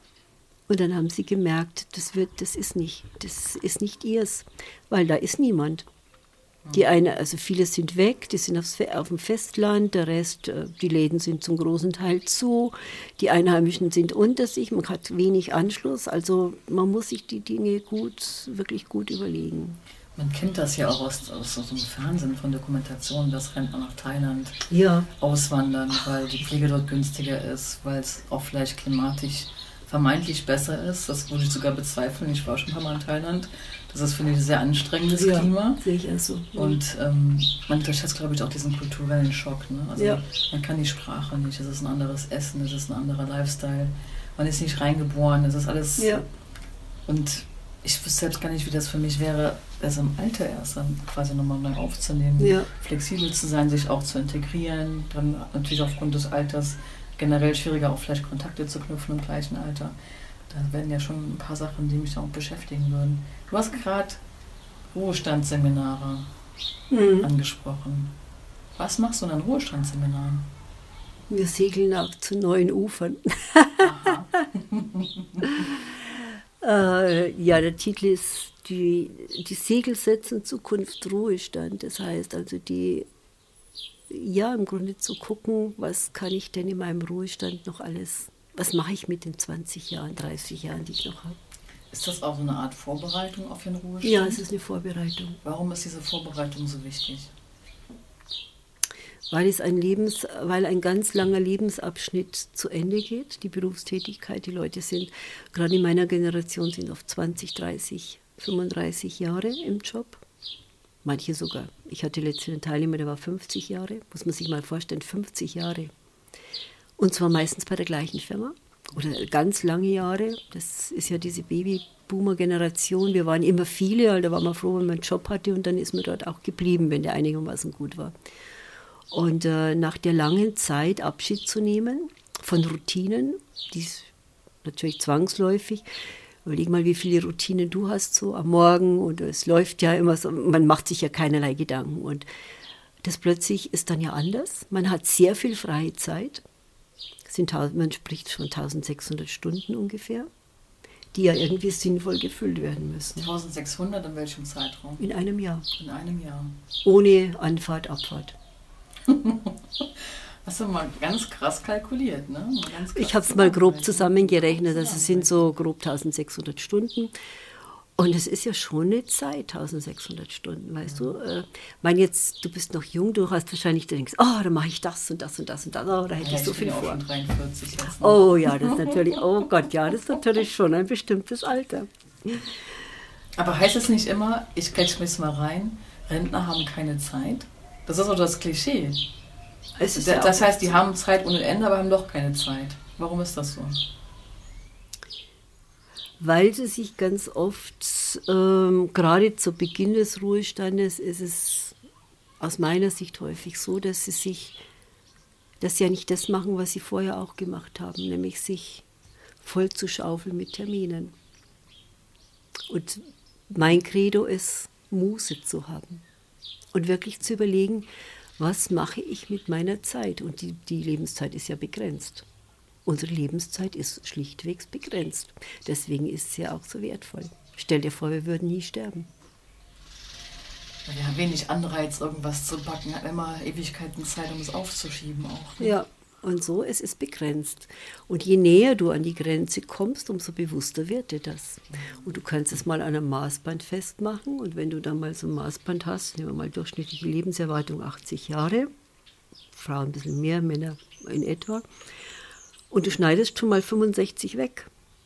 Und dann haben sie gemerkt, das wird, das ist nicht, das ist nicht ihrs, weil da ist niemand. Die eine, also viele sind weg, die sind aufs, auf dem Festland, der Rest, die Läden sind zum großen Teil zu, die Einheimischen sind unter sich, man hat wenig Anschluss, also man muss sich die Dinge gut, wirklich gut überlegen. Man kennt das ja auch aus, aus so einem Fernsehen von Dokumentationen, dass Rentner nach Thailand ja. auswandern, weil die Pflege dort günstiger ist, weil es auch vielleicht klimatisch vermeintlich besser ist. Das würde ich sogar bezweifeln. Ich war schon ein paar Mal in Thailand. Das ist, finde ich, ein sehr anstrengendes ja, Klima. Sehe ich also. Und ähm, man unterschätzt, glaube ich, auch diesen kulturellen Schock. Ne? Also ja. man kann die Sprache nicht. Es ist ein anderes Essen, es ist ein anderer Lifestyle. Man ist nicht reingeboren. Es ist alles... Ja. Und ich wüsste selbst gar nicht, wie das für mich wäre, das im Alter erst dann quasi nochmal neu aufzunehmen. Ja. Flexibel zu sein, sich auch zu integrieren. Dann natürlich aufgrund des Alters generell schwieriger, auch vielleicht Kontakte zu knüpfen im gleichen Alter. Da werden ja schon ein paar Sachen, die mich auch beschäftigen würden. Du hast gerade Ruhestandsseminare mhm. angesprochen. Was machst du in einem Ruhestandsseminaren? Wir segeln auch zu neuen Ufern. äh, ja, der Titel ist die, die Segel setzen Zukunft Ruhestand. Das heißt also die, ja im Grunde zu gucken, was kann ich denn in meinem Ruhestand noch alles, was mache ich mit den zwanzig Jahren, dreißig Jahren, die ich noch habe. Ist das auch so eine Art Vorbereitung auf den Ruhestand? Ja, es ist eine Vorbereitung. Warum ist diese Vorbereitung so wichtig? Weil es ein Lebens, weil ein ganz langer Lebensabschnitt zu Ende geht, die Berufstätigkeit. Die Leute sind, gerade in meiner Generation, sind auf zwanzig, dreißig, fünfunddreißig Jahre im Job. Manche sogar. Ich hatte letztens einen Teilnehmer, der war fünfzig Jahre. Muss man sich mal vorstellen, fünfzig Jahre. Und zwar meistens bei der gleichen Firma. Oder ganz lange Jahre. Das ist ja diese Babyboomer-Generation. Wir waren immer viele, da war man froh, wenn man einen Job hatte. Und dann ist man dort auch geblieben, wenn der einigermaßen gut war. Und äh, nach der langen Zeit Abschied zu nehmen von Routinen, die ist natürlich zwangsläufig. Überleg mal, wie viele Routinen du hast so am Morgen und es läuft ja immer so, man macht sich ja keinerlei Gedanken. Und das plötzlich ist dann ja anders. Man hat sehr viel freie Zeit. Sind, man spricht von eintausendsechshundert Stunden ungefähr, die ja irgendwie sinnvoll gefüllt werden müssen. eintausendsechshundert in welchem Zeitraum? In einem Jahr. In einem Jahr. Ohne Anfahrt, Abfahrt. Hast du mal ganz krass kalkuliert, ne? Ganz krass ich habe es mal grob zusammengerechnet, also es sind so grob eintausendsechshundert Stunden. Und es ist ja schon eine Zeit, eintausendsechshundert Stunden, weißt ja. du. Ich meine jetzt, du bist noch jung, du hast wahrscheinlich, du denkst, oh, da mache ich das und das und das und das, oh, da hätte ja, ich so ich viel vor. Schon dreiundvierzig jetzt, ne? Oh ja, das ist natürlich, oh Gott, ja, das ist natürlich schon ein bestimmtes Alter. Aber heißt es nicht immer, ich quetsche mich mal rein, Rentner haben keine Zeit? Das ist auch das Klischee. Es ist das ja das heißt, die haben Zeit ohne Ende, aber haben doch keine Zeit. Warum ist das so? Weil sie sich ganz oft, ähm, gerade zu Beginn des Ruhestandes, ist es aus meiner Sicht häufig so, dass sie sich, dass sie ja nicht das machen, was sie vorher auch gemacht haben, nämlich sich voll zu schaufeln mit Terminen. Und mein Credo ist, Muße zu haben und wirklich zu überlegen, was mache ich mit meiner Zeit? Und die, die Lebenszeit ist ja begrenzt. Unsere Lebenszeit ist schlichtweg begrenzt. Deswegen ist sie ja auch so wertvoll. Stell dir vor, wir würden nie sterben. Wir haben wenig Anreiz, irgendwas zu backen. Hat immer Ewigkeiten Zeit, um es aufzuschieben auch. Ne? Ja, und so, es ist begrenzt. Und je näher du an die Grenze kommst, umso bewusster wird dir das. Und du kannst es mal an einem Maßband festmachen. Und wenn du dann mal so ein Maßband hast, nehmen wir mal durchschnittliche Lebenserwartung achtzig Jahre, Frauen ein bisschen mehr, Männer in etwa, und du schneidest schon mal fünfundsechzig weg.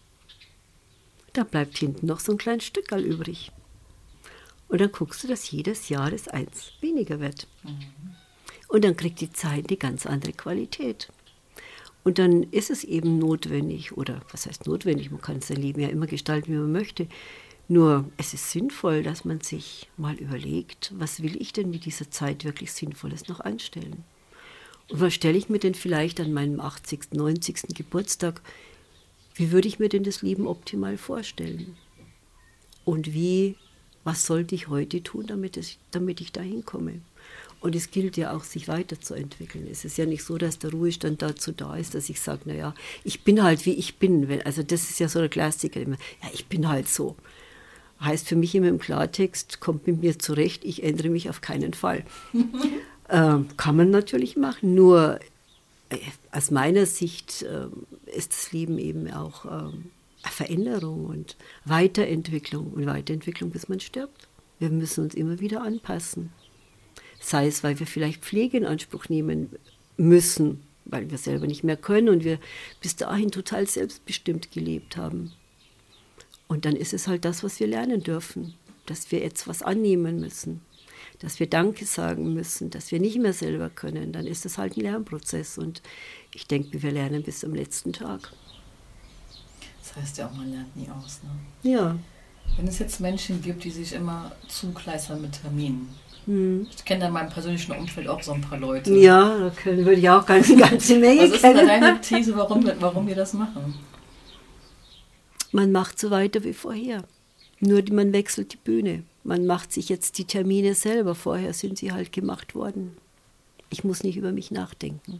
Da bleibt hinten noch so ein kleines Stückerl übrig. Und dann guckst du, dass jedes Jahr das eins weniger wird. Mhm. Und dann kriegt die Zeit eine ganz andere Qualität. Und dann ist es eben notwendig, oder was heißt notwendig, man kann sein Leben ja immer gestalten, wie man möchte. Nur es ist sinnvoll, dass man sich mal überlegt, was will ich denn mit dieser Zeit wirklich Sinnvolles noch anstellen? Und was stelle ich mir denn vielleicht an meinem achtzigsten, neunzigsten Geburtstag, wie würde ich mir denn das Leben optimal vorstellen? Und wie, was sollte ich heute tun, damit, es, damit ich dahin komme? Und es gilt ja auch, sich weiterzuentwickeln. Es ist ja nicht so, dass der Ruhestand dazu da ist, dass ich sage, naja, ich bin halt, wie ich bin. Also das ist ja so der Klassiker immer, ja, ich bin halt so. Heißt für mich immer im Klartext, kommt mit mir zurecht, ich ändere mich auf keinen Fall. ähm, kann man natürlich machen, nur äh, aus meiner Sicht äh, ist das Leben eben auch äh, Veränderung und Weiterentwicklung. Und Weiterentwicklung, bis man stirbt. Wir müssen uns immer wieder anpassen. Sei es, weil wir vielleicht Pflege in Anspruch nehmen müssen, weil wir selber nicht mehr können und wir bis dahin total selbstbestimmt gelebt haben. Und dann ist es halt das, was wir lernen dürfen, dass wir jetzt was annehmen müssen, dass wir Danke sagen müssen, dass wir nicht mehr selber können. Dann ist es halt ein Lernprozess und ich denke, wir lernen bis zum letzten Tag. Das heißt ja auch, man lernt nie aus, ne? Ja. Wenn es jetzt Menschen gibt, die sich immer zugleistern mit Terminen, hm. ich kenne da in meinem persönlichen Umfeld auch so ein paar Leute. Ja, da können, würde ich auch ganz, eine ganze Menge Was ist kennen. denn deine These, warum, warum wir das machen? Man macht so weiter wie vorher. Nur die, man wechselt die Bühne. Man macht sich jetzt die Termine selber. Vorher sind sie halt gemacht worden. Ich muss nicht über mich nachdenken.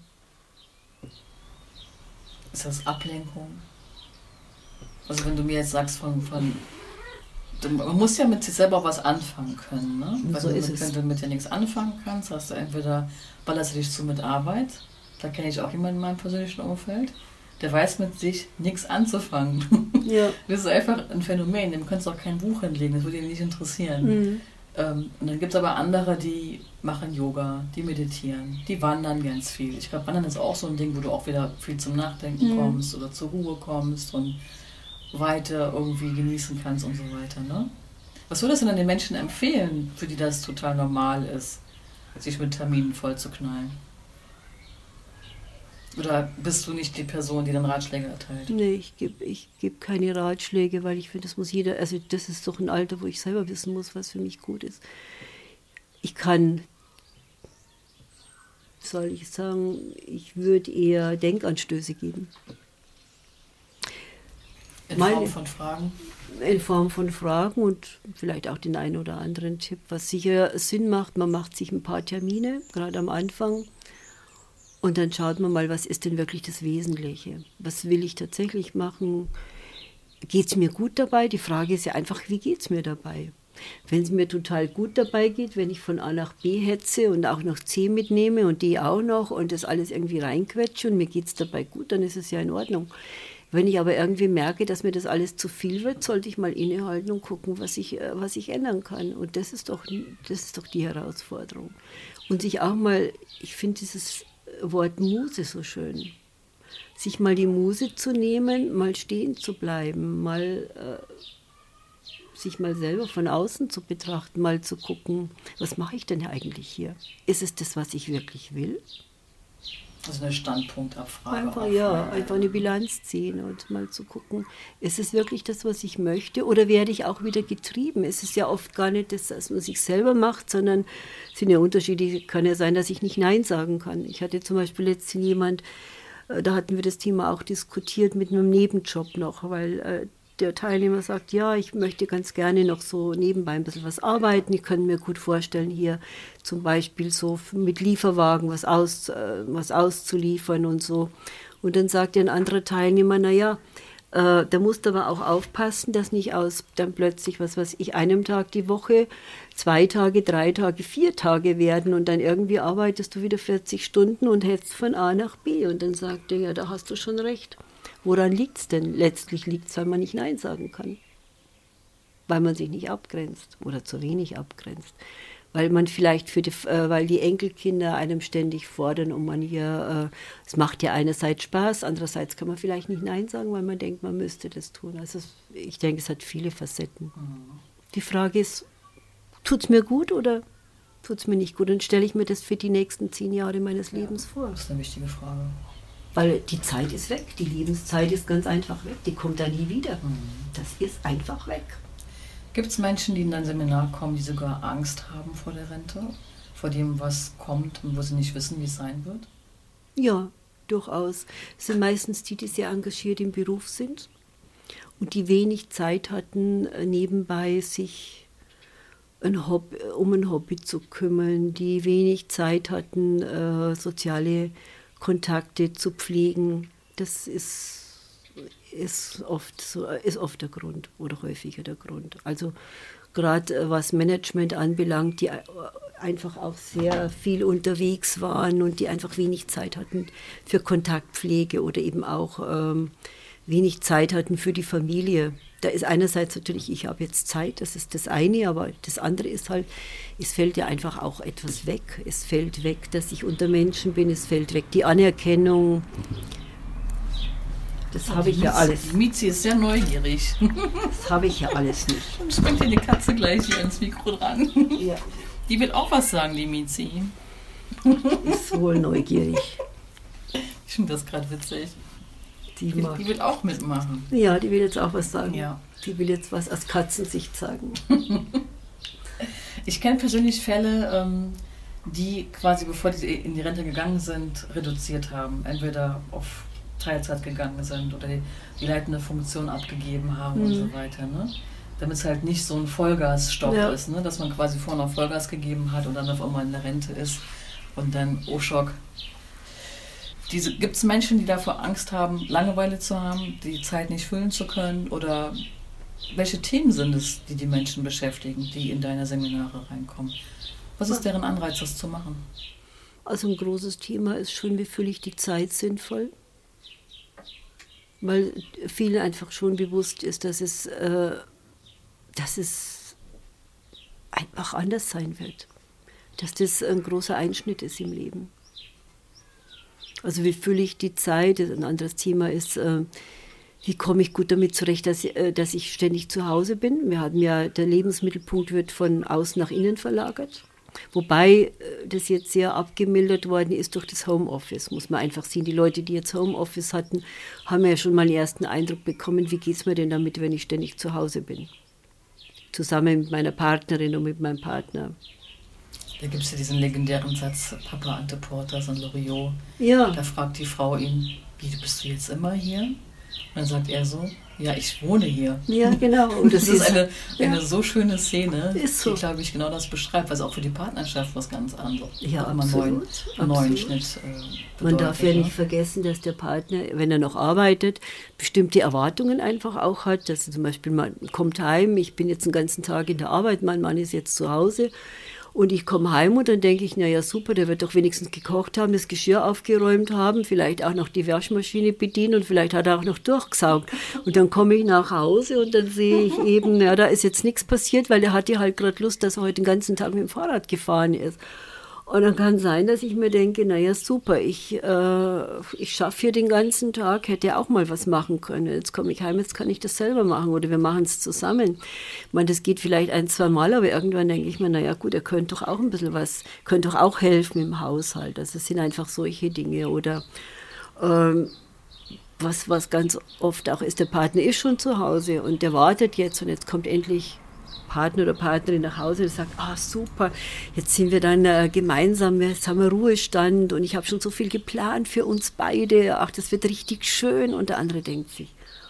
Ist das Ablenkung? Also wenn du mir jetzt sagst von, von man muss ja mit sich selber was anfangen können, ne? Weil So du, ist wenn es. du mit dir nichts anfangen kannst, hast du entweder ballerst du dich zu mit Arbeit, da kenne ich auch jemanden in meinem persönlichen Umfeld, der weiß mit sich nichts anzufangen. Ja. Das ist einfach ein Phänomen, dem kannst du auch kein Buch hinlegen, das würde ihn nicht interessieren. Mhm. Ähm, und dann gibt es aber andere, die machen Yoga, die meditieren, die wandern ganz viel. Ich glaube, Wandern ist auch so ein Ding, wo du auch wieder viel zum Nachdenken Mhm. kommst oder zur Ruhe kommst und weiter irgendwie genießen kannst und so weiter. Ne? Was würdest du denn den Menschen empfehlen, für die das total normal ist, sich mit Terminen voll zu knallen? Oder bist du nicht die Person, die dann Ratschläge erteilt? Nee, ich gebe ich geb keine Ratschläge, weil ich finde, das muss jeder, also das ist doch ein Alter, wo ich selber wissen muss, was für mich gut ist. Ich kann, soll ich sagen, ich würde eher Denkanstöße geben. In Meine- Form von Fragen? In Form von Fragen und vielleicht auch den einen oder anderen Tipp, was sicher Sinn macht. Man macht sich ein paar Termine, gerade am Anfang. Und dann schaut man mal, was ist denn wirklich das Wesentliche? Was will ich tatsächlich machen? Geht es mir gut dabei? Die Frage ist ja einfach, wie geht es mir dabei? Wenn es mir total gut dabei geht, wenn ich von A nach B hetze und auch noch C mitnehme und D auch noch und das alles irgendwie reinquetsche und mir geht es dabei gut, dann ist es ja in Ordnung. Wenn ich aber irgendwie merke, dass mir das alles zu viel wird, sollte ich mal innehalten und gucken, was ich, äh, was ich ändern kann. Und das ist doch, das ist doch die Herausforderung. Und sich auch mal, ich finde dieses Wort Muse so schön, sich mal die Muse zu nehmen, mal stehen zu bleiben, mal äh, sich mal selber von außen zu betrachten, mal zu gucken, was mache ich denn eigentlich hier? Ist es das, was ich wirklich will? Also eine Standpunktabfrage. Einfach, ja, einfach eine Bilanz ziehen und mal zu gucken, ist es wirklich das, was ich möchte, oder werde ich auch wieder getrieben? Es ist ja oft gar nicht das, was man sich selber macht, sondern es sind ja Unterschiede. Kann ja sein, dass ich nicht Nein sagen kann. Ich hatte zum Beispiel letztens jemand, äh, da hatten wir das Thema auch diskutiert mit einem Nebenjob noch, weil äh, der Teilnehmer sagt, ja, ich möchte ganz gerne noch so nebenbei ein bisschen was arbeiten. Ich könnte mir gut vorstellen, hier zum Beispiel so mit Lieferwagen was, aus, äh, was auszuliefern und so. Und dann sagt ein anderer Teilnehmer, naja, äh, da musst du aber auch aufpassen, dass nicht aus dann plötzlich, was weiß ich, einem Tag die Woche, zwei Tage, drei Tage, vier Tage werden und dann irgendwie arbeitest du wieder vierzig Stunden und hetzt von A nach B. Und dann sagt er, ja, da hast du schon recht. Woran liegt es denn? Letztlich liegt es, weil man nicht Nein sagen kann. Weil man sich nicht abgrenzt oder zu wenig abgrenzt. Weil man vielleicht für die, äh, weil die Enkelkinder einem ständig fordern und man hier, äh, es macht ja einerseits Spaß, andererseits kann man vielleicht nicht Nein sagen, weil man denkt, man müsste das tun. Also es, ich denke, es hat viele Facetten. Mhm. Die Frage ist, tut es mir gut oder tut es mir nicht gut? Und stelle ich mir das für die nächsten zehn Jahre meines ja, Lebens vor. Das ist eine wichtige Frage. Weil die Zeit ist weg, die Lebenszeit ist ganz einfach weg, die kommt da nie wieder. Das ist einfach weg. Gibt es Menschen, die in dein Seminar kommen, die sogar Angst haben vor der Rente? Vor dem, was kommt und wo sie nicht wissen, wie es sein wird? Ja, durchaus. Es sind meistens die, die sehr engagiert im Beruf sind und die wenig Zeit hatten, nebenbei sich ein Hobby, um ein Hobby zu kümmern, die wenig Zeit hatten, äh, soziale Kontakte zu pflegen. Das ist, ist, oft so, ist oft der Grund oder häufiger der Grund. Also gerade was Management anbelangt, die einfach auch sehr viel unterwegs waren und die einfach wenig Zeit hatten für Kontaktpflege oder eben auch ähm, wenig Zeit hatten für die Familie. Da ist einerseits natürlich, ich habe jetzt Zeit, das ist das eine, aber das andere ist halt, es fällt ja einfach auch etwas weg. Es fällt weg, dass ich unter Menschen bin, es fällt weg die Anerkennung. Das habe ich ja alles. Mizi ist sehr neugierig. Das habe ich ja alles nicht. Und springt dir die Katze gleich hier ins Mikro dran. Ja. Die will auch was sagen, die Mizi. Ist wohl neugierig. Ich finde das gerade witzig. Die, die, die will auch mitmachen. Ja, die will jetzt auch was sagen. Ja. Die will jetzt was aus Katzensicht sagen. Ich kenne persönlich Fälle, ähm, die quasi bevor die in die Rente gegangen sind, reduziert haben. Entweder auf Teilzeit gegangen sind oder die, die leitende Funktion abgegeben haben mhm. und so weiter. Ne? Damit es halt nicht so ein Vollgasstopp ja. ist, ne? Dass man quasi vorher noch Vollgas gegeben hat und dann auf einmal in der Rente ist und dann, oh Schock. Gibt es Menschen, die davor Angst haben, Langeweile zu haben, die Zeit nicht füllen zu können? Oder welche Themen sind es, die die Menschen beschäftigen, die in deine Seminare reinkommen? Was ist deren Anreiz, das zu machen? Also ein großes Thema ist schon, wie fülle ich die Zeit sinnvoll? Weil vielen einfach schon bewusst ist, dass es, äh, dass es einfach anders sein wird. Dass das ein großer Einschnitt ist im Leben. Also wie fülle ich die Zeit? Ein anderes Thema ist, äh, wie komme ich gut damit zurecht, dass, äh, dass ich ständig zu Hause bin. Wir hatten ja, der Lebensmittelpunkt wird von außen nach innen verlagert. Wobei äh, das jetzt sehr abgemildert worden ist durch das Homeoffice, muss man einfach sehen. Die Leute, die jetzt Homeoffice hatten, haben ja schon mal einen ersten Eindruck bekommen, wie geht es mir denn damit, wenn ich ständig zu Hause bin. Zusammen mit meiner Partnerin und mit meinem Partner. Da gibt es ja diesen legendären Satz, Papa Ante Portas und Loriot. Ja. Da fragt die Frau ihn, wie, bist du jetzt immer hier? Und dann sagt er so, ja, ich wohne hier. Ja, genau. Und das, das ist eine, ja. eine so schöne Szene, ist so. die, glaube ich, genau das beschreibt, weil es auch für die Partnerschaft was ganz anderes ist. Ja, immer absolut. Neuen, neuen Schnitt äh, bedeutet, Man darf ja ne? nicht vergessen, dass der Partner, wenn er noch arbeitet, bestimmte Erwartungen einfach auch hat. Dass zum Beispiel, man kommt heim, ich bin jetzt den ganzen Tag in der Arbeit, mein Mann ist jetzt zu Hause. Und ich komme heim und dann denke ich, naja super, der wird doch wenigstens gekocht haben, das Geschirr aufgeräumt haben, vielleicht auch noch die Waschmaschine bedienen und vielleicht hat er auch noch durchgesaugt. Und dann komme ich nach Hause und dann sehe ich eben, ja, da ist jetzt nichts passiert, weil er hatte halt gerade Lust, dass er heute den ganzen Tag mit dem Fahrrad gefahren ist. Und dann kann sein, dass ich mir denke, naja super, ich, äh, ich schaffe hier den ganzen Tag, hätte ja auch mal was machen können. Jetzt komme ich heim, jetzt kann ich das selber machen oder wir machen es zusammen. Ich meine, das geht vielleicht ein, zwei Mal, aber irgendwann denke ich mir, naja gut, er könnte doch auch ein bisschen was, könnte doch auch helfen im Haushalt. Also es sind einfach solche Dinge oder ähm, was, was ganz oft auch ist, der Partner ist schon zu Hause und der wartet jetzt und jetzt kommt endlich Partner oder Partnerin nach Hause und sagt, ah super, jetzt sind wir dann äh, gemeinsam, jetzt haben wir Ruhestand und ich habe schon so viel geplant für uns beide, ach, das wird richtig schön. Und der andere denkt sich,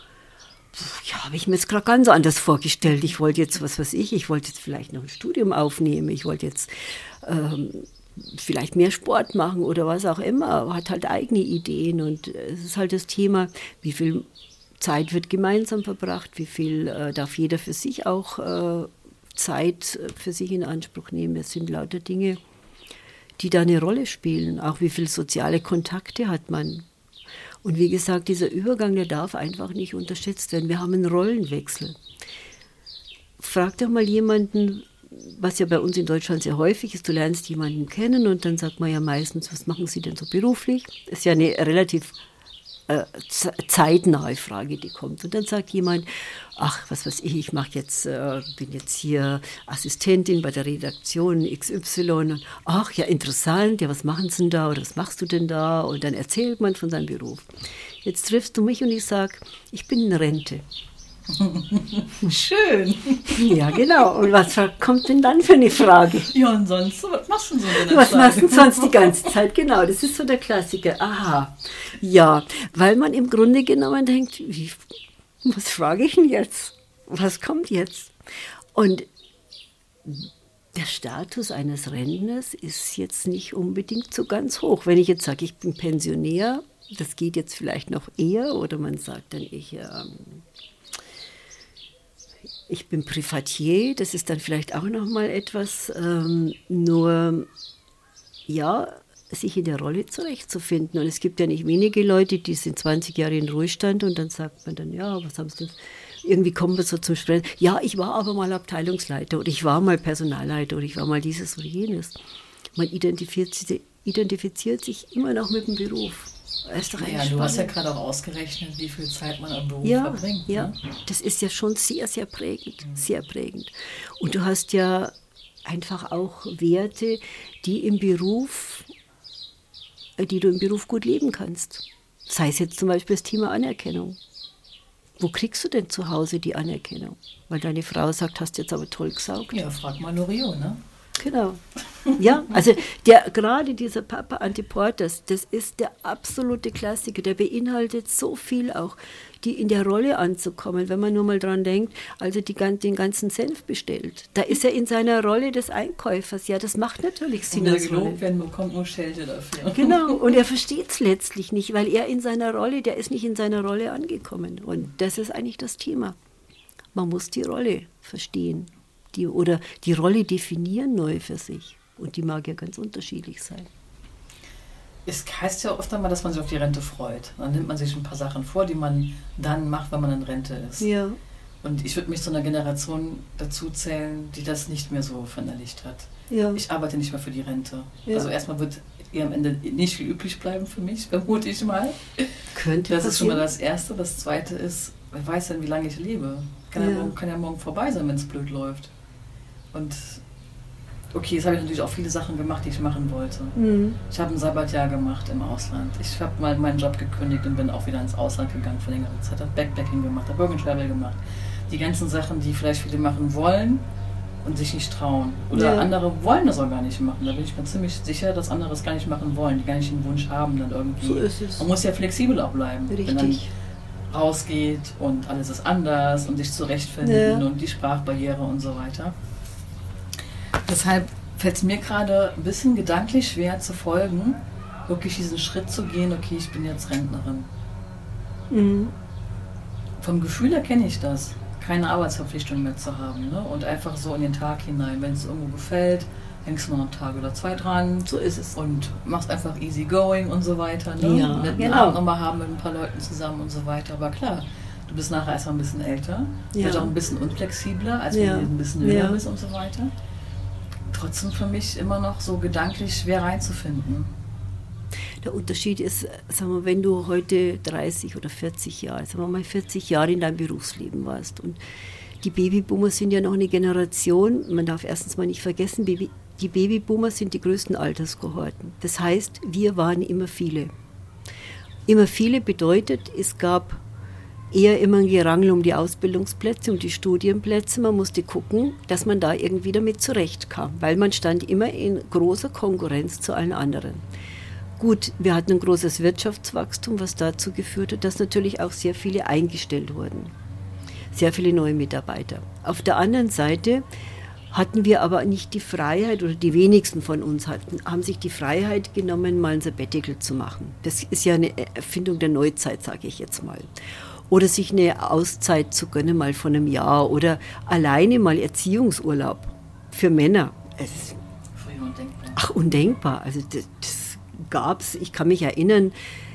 ja, habe ich mir jetzt gerade ganz anders vorgestellt. Ich wollte jetzt, was weiß ich, ich wollte jetzt vielleicht noch ein Studium aufnehmen, ich wollte jetzt ähm, vielleicht mehr Sport machen oder was auch immer, hat halt eigene Ideen und es ist halt das Thema, wie viel Zeit wird gemeinsam verbracht, wie viel äh, darf jeder für sich auch äh, Zeit für sich in Anspruch nehmen. Es sind lauter Dinge, die da eine Rolle spielen. Auch wie viele soziale Kontakte hat man. Und wie gesagt, dieser Übergang, der darf einfach nicht unterschätzt werden. Wir haben einen Rollenwechsel. Frag doch mal jemanden, was ja bei uns in Deutschland sehr häufig ist, du lernst jemanden kennen und dann sagt man ja meistens, was machen Sie denn so beruflich? Das ist ja eine relativ Äh, zeitnahe Frage, die kommt. Und dann sagt jemand, ach, was weiß ich, ich mache jetzt, äh, bin jetzt hier Assistentin bei der Redaktion X Y. Und, ach, ja, interessant, ja, was machen Sie denn da oder was machst du denn da? Und dann erzählt man von seinem Beruf. Jetzt triffst du mich und ich sage, ich bin in Rente. Schön. Ja, genau. Und was kommt denn dann für eine Frage? Ja, und sonst, was machst du denn so in der Was Zeit? machst du sonst die ganze Zeit? Genau, das ist so der Klassiker. Aha. Ja, weil man im Grunde genommen denkt, wie, was frage ich denn jetzt? Was kommt jetzt? Und der Status eines Rentners ist jetzt nicht unbedingt so ganz hoch. Wenn ich jetzt sage, ich bin Pensionär, das geht jetzt vielleicht noch eher, oder man sagt dann, ich... Ähm, Ich bin Privatier, das ist dann vielleicht auch noch mal etwas, ähm, nur, ja, sich in der Rolle zurechtzufinden. Und es gibt ja nicht wenige Leute, die sind zwanzig Jahre in Ruhestand und dann sagt man dann, ja, was haben sie denn? Irgendwie kommen wir so zum Sprechen. Ja, ich war aber mal Abteilungsleiter oder ich war mal Personalleiter oder ich war mal dieses oder jenes. Man identifiziert, identifiziert sich immer noch mit dem Beruf. Das ist doch ja, du hast ja gerade auch ausgerechnet, wie viel Zeit man am Beruf ja, verbringt. Ja, ne? Das ist ja schon sehr, sehr prägend, mhm. sehr prägend. Und du hast ja einfach auch Werte, die im Beruf, die du im Beruf gut leben kannst. Sei es jetzt zum Beispiel das Thema Anerkennung. Wo kriegst du denn zu Hause die Anerkennung? Weil deine Frau sagt, hast jetzt aber toll gesaugt. Ja, frag mal Loriot, ne? Genau. Ja, also der, gerade dieser Papa Antiportas, das ist der absolute Klassiker. Der beinhaltet so viel auch, die in der Rolle anzukommen, wenn man nur mal dran denkt, also die, den ganzen Senf bestellt. Da ist er in seiner Rolle des Einkäufers. Ja, das macht natürlich Sinn. Und wenn er gelobt werden bekommt, nur Schelte dafür. Genau, und er versteht es letztlich nicht, weil er in seiner Rolle, der ist nicht in seiner Rolle angekommen. Und das ist eigentlich das Thema. Man muss die Rolle verstehen. Die, oder die Rolle definieren neu für sich. Und die mag ja ganz unterschiedlich sein. Es heißt ja oft einmal, dass man sich auf die Rente freut. Dann nimmt man sich ein paar Sachen vor, die man dann macht, wenn man in Rente ist. Ja. Und ich würde mich zu einer Generation dazu zählen, die das nicht mehr so verinnerlicht hat. Ja. Ich arbeite nicht mehr für die Rente. Ja. Also erstmal wird ihr am Ende nicht viel übrig bleiben für mich, vermute ich mal. Könnte Das passieren. ist schon mal das Erste. Das Zweite ist, wer weiß denn, wie lange ich lebe. Kann ja, ja, morgen, kann ja morgen vorbei sein, wenn es blöd läuft. Und okay, jetzt habe ich natürlich auch viele Sachen gemacht, die ich machen wollte. Mhm. Ich habe ein Sabbatjahr gemacht im Ausland. Ich habe mal meinen Job gekündigt und bin auch wieder ins Ausland gegangen für längere Zeit. Habe Backpacking gemacht, habe Work and Travel gemacht. Die ganzen Sachen, die vielleicht viele machen wollen und sich nicht trauen. Oder ja. andere wollen das auch gar nicht machen. Da bin ich mir ziemlich sicher, dass andere es gar nicht machen wollen, die gar nicht den Wunsch haben. Dann irgendwie. So ist es. Man muss ja flexibel auch bleiben. Richtig. Wenn dann rausgeht und alles ist anders und sich zurechtfinden ja. und die Sprachbarriere und so weiter. Deshalb fällt es mir gerade ein bisschen gedanklich schwer zu folgen, wirklich diesen Schritt zu gehen, okay, ich bin jetzt Rentnerin. Mhm. Vom Gefühl her kenne ich das, keine Arbeitsverpflichtung mehr zu haben, ne? Und einfach so in den Tag hinein, wenn es irgendwo gefällt, hängst du noch einen Tag oder zwei dran. So ist es. Und machst einfach easy going und so weiter. Ne? Ja, einen genau. Abend nochmal haben mit ein paar Leuten zusammen und so weiter. Aber klar, du bist nachher erstmal ein bisschen älter, ja. vielleicht auch ein bisschen unflexibler, als wenn ja. du ein bisschen jünger ja. bist und so weiter. Trotzdem für mich immer noch so gedanklich schwer reinzufinden. Der Unterschied ist, sagen wir, wenn du heute dreißig oder vierzig Jahre, sagen wir mal vierzig Jahre in deinem Berufsleben warst und die Babyboomer sind ja noch eine Generation, man darf erstens mal nicht vergessen, Baby, die Babyboomer sind die größten Alterskohorten. Das heißt, wir waren immer viele. Immer viele bedeutet, es gab eher immer ein Gerangel um die Ausbildungsplätze, um die Studienplätze. Man musste gucken, dass man da irgendwie damit zurechtkam, weil man stand immer in großer Konkurrenz zu allen anderen. Gut, wir hatten ein großes Wirtschaftswachstum, was dazu geführt hat, dass natürlich auch sehr viele eingestellt wurden. Sehr viele neue Mitarbeiter. Auf der anderen Seite hatten wir aber nicht die Freiheit, oder die wenigsten von uns hatten, haben sich die Freiheit genommen, mal ein Sabbatical zu machen. Das ist ja eine Erfindung der Neuzeit, sage ich jetzt mal. Oder sich eine Auszeit zu gönnen, mal von einem Jahr. Oder alleine mal Erziehungsurlaub für Männer. Es ist früher undenkbar. Ach, undenkbar. Also das, das gab es. Ich kann mich erinnern,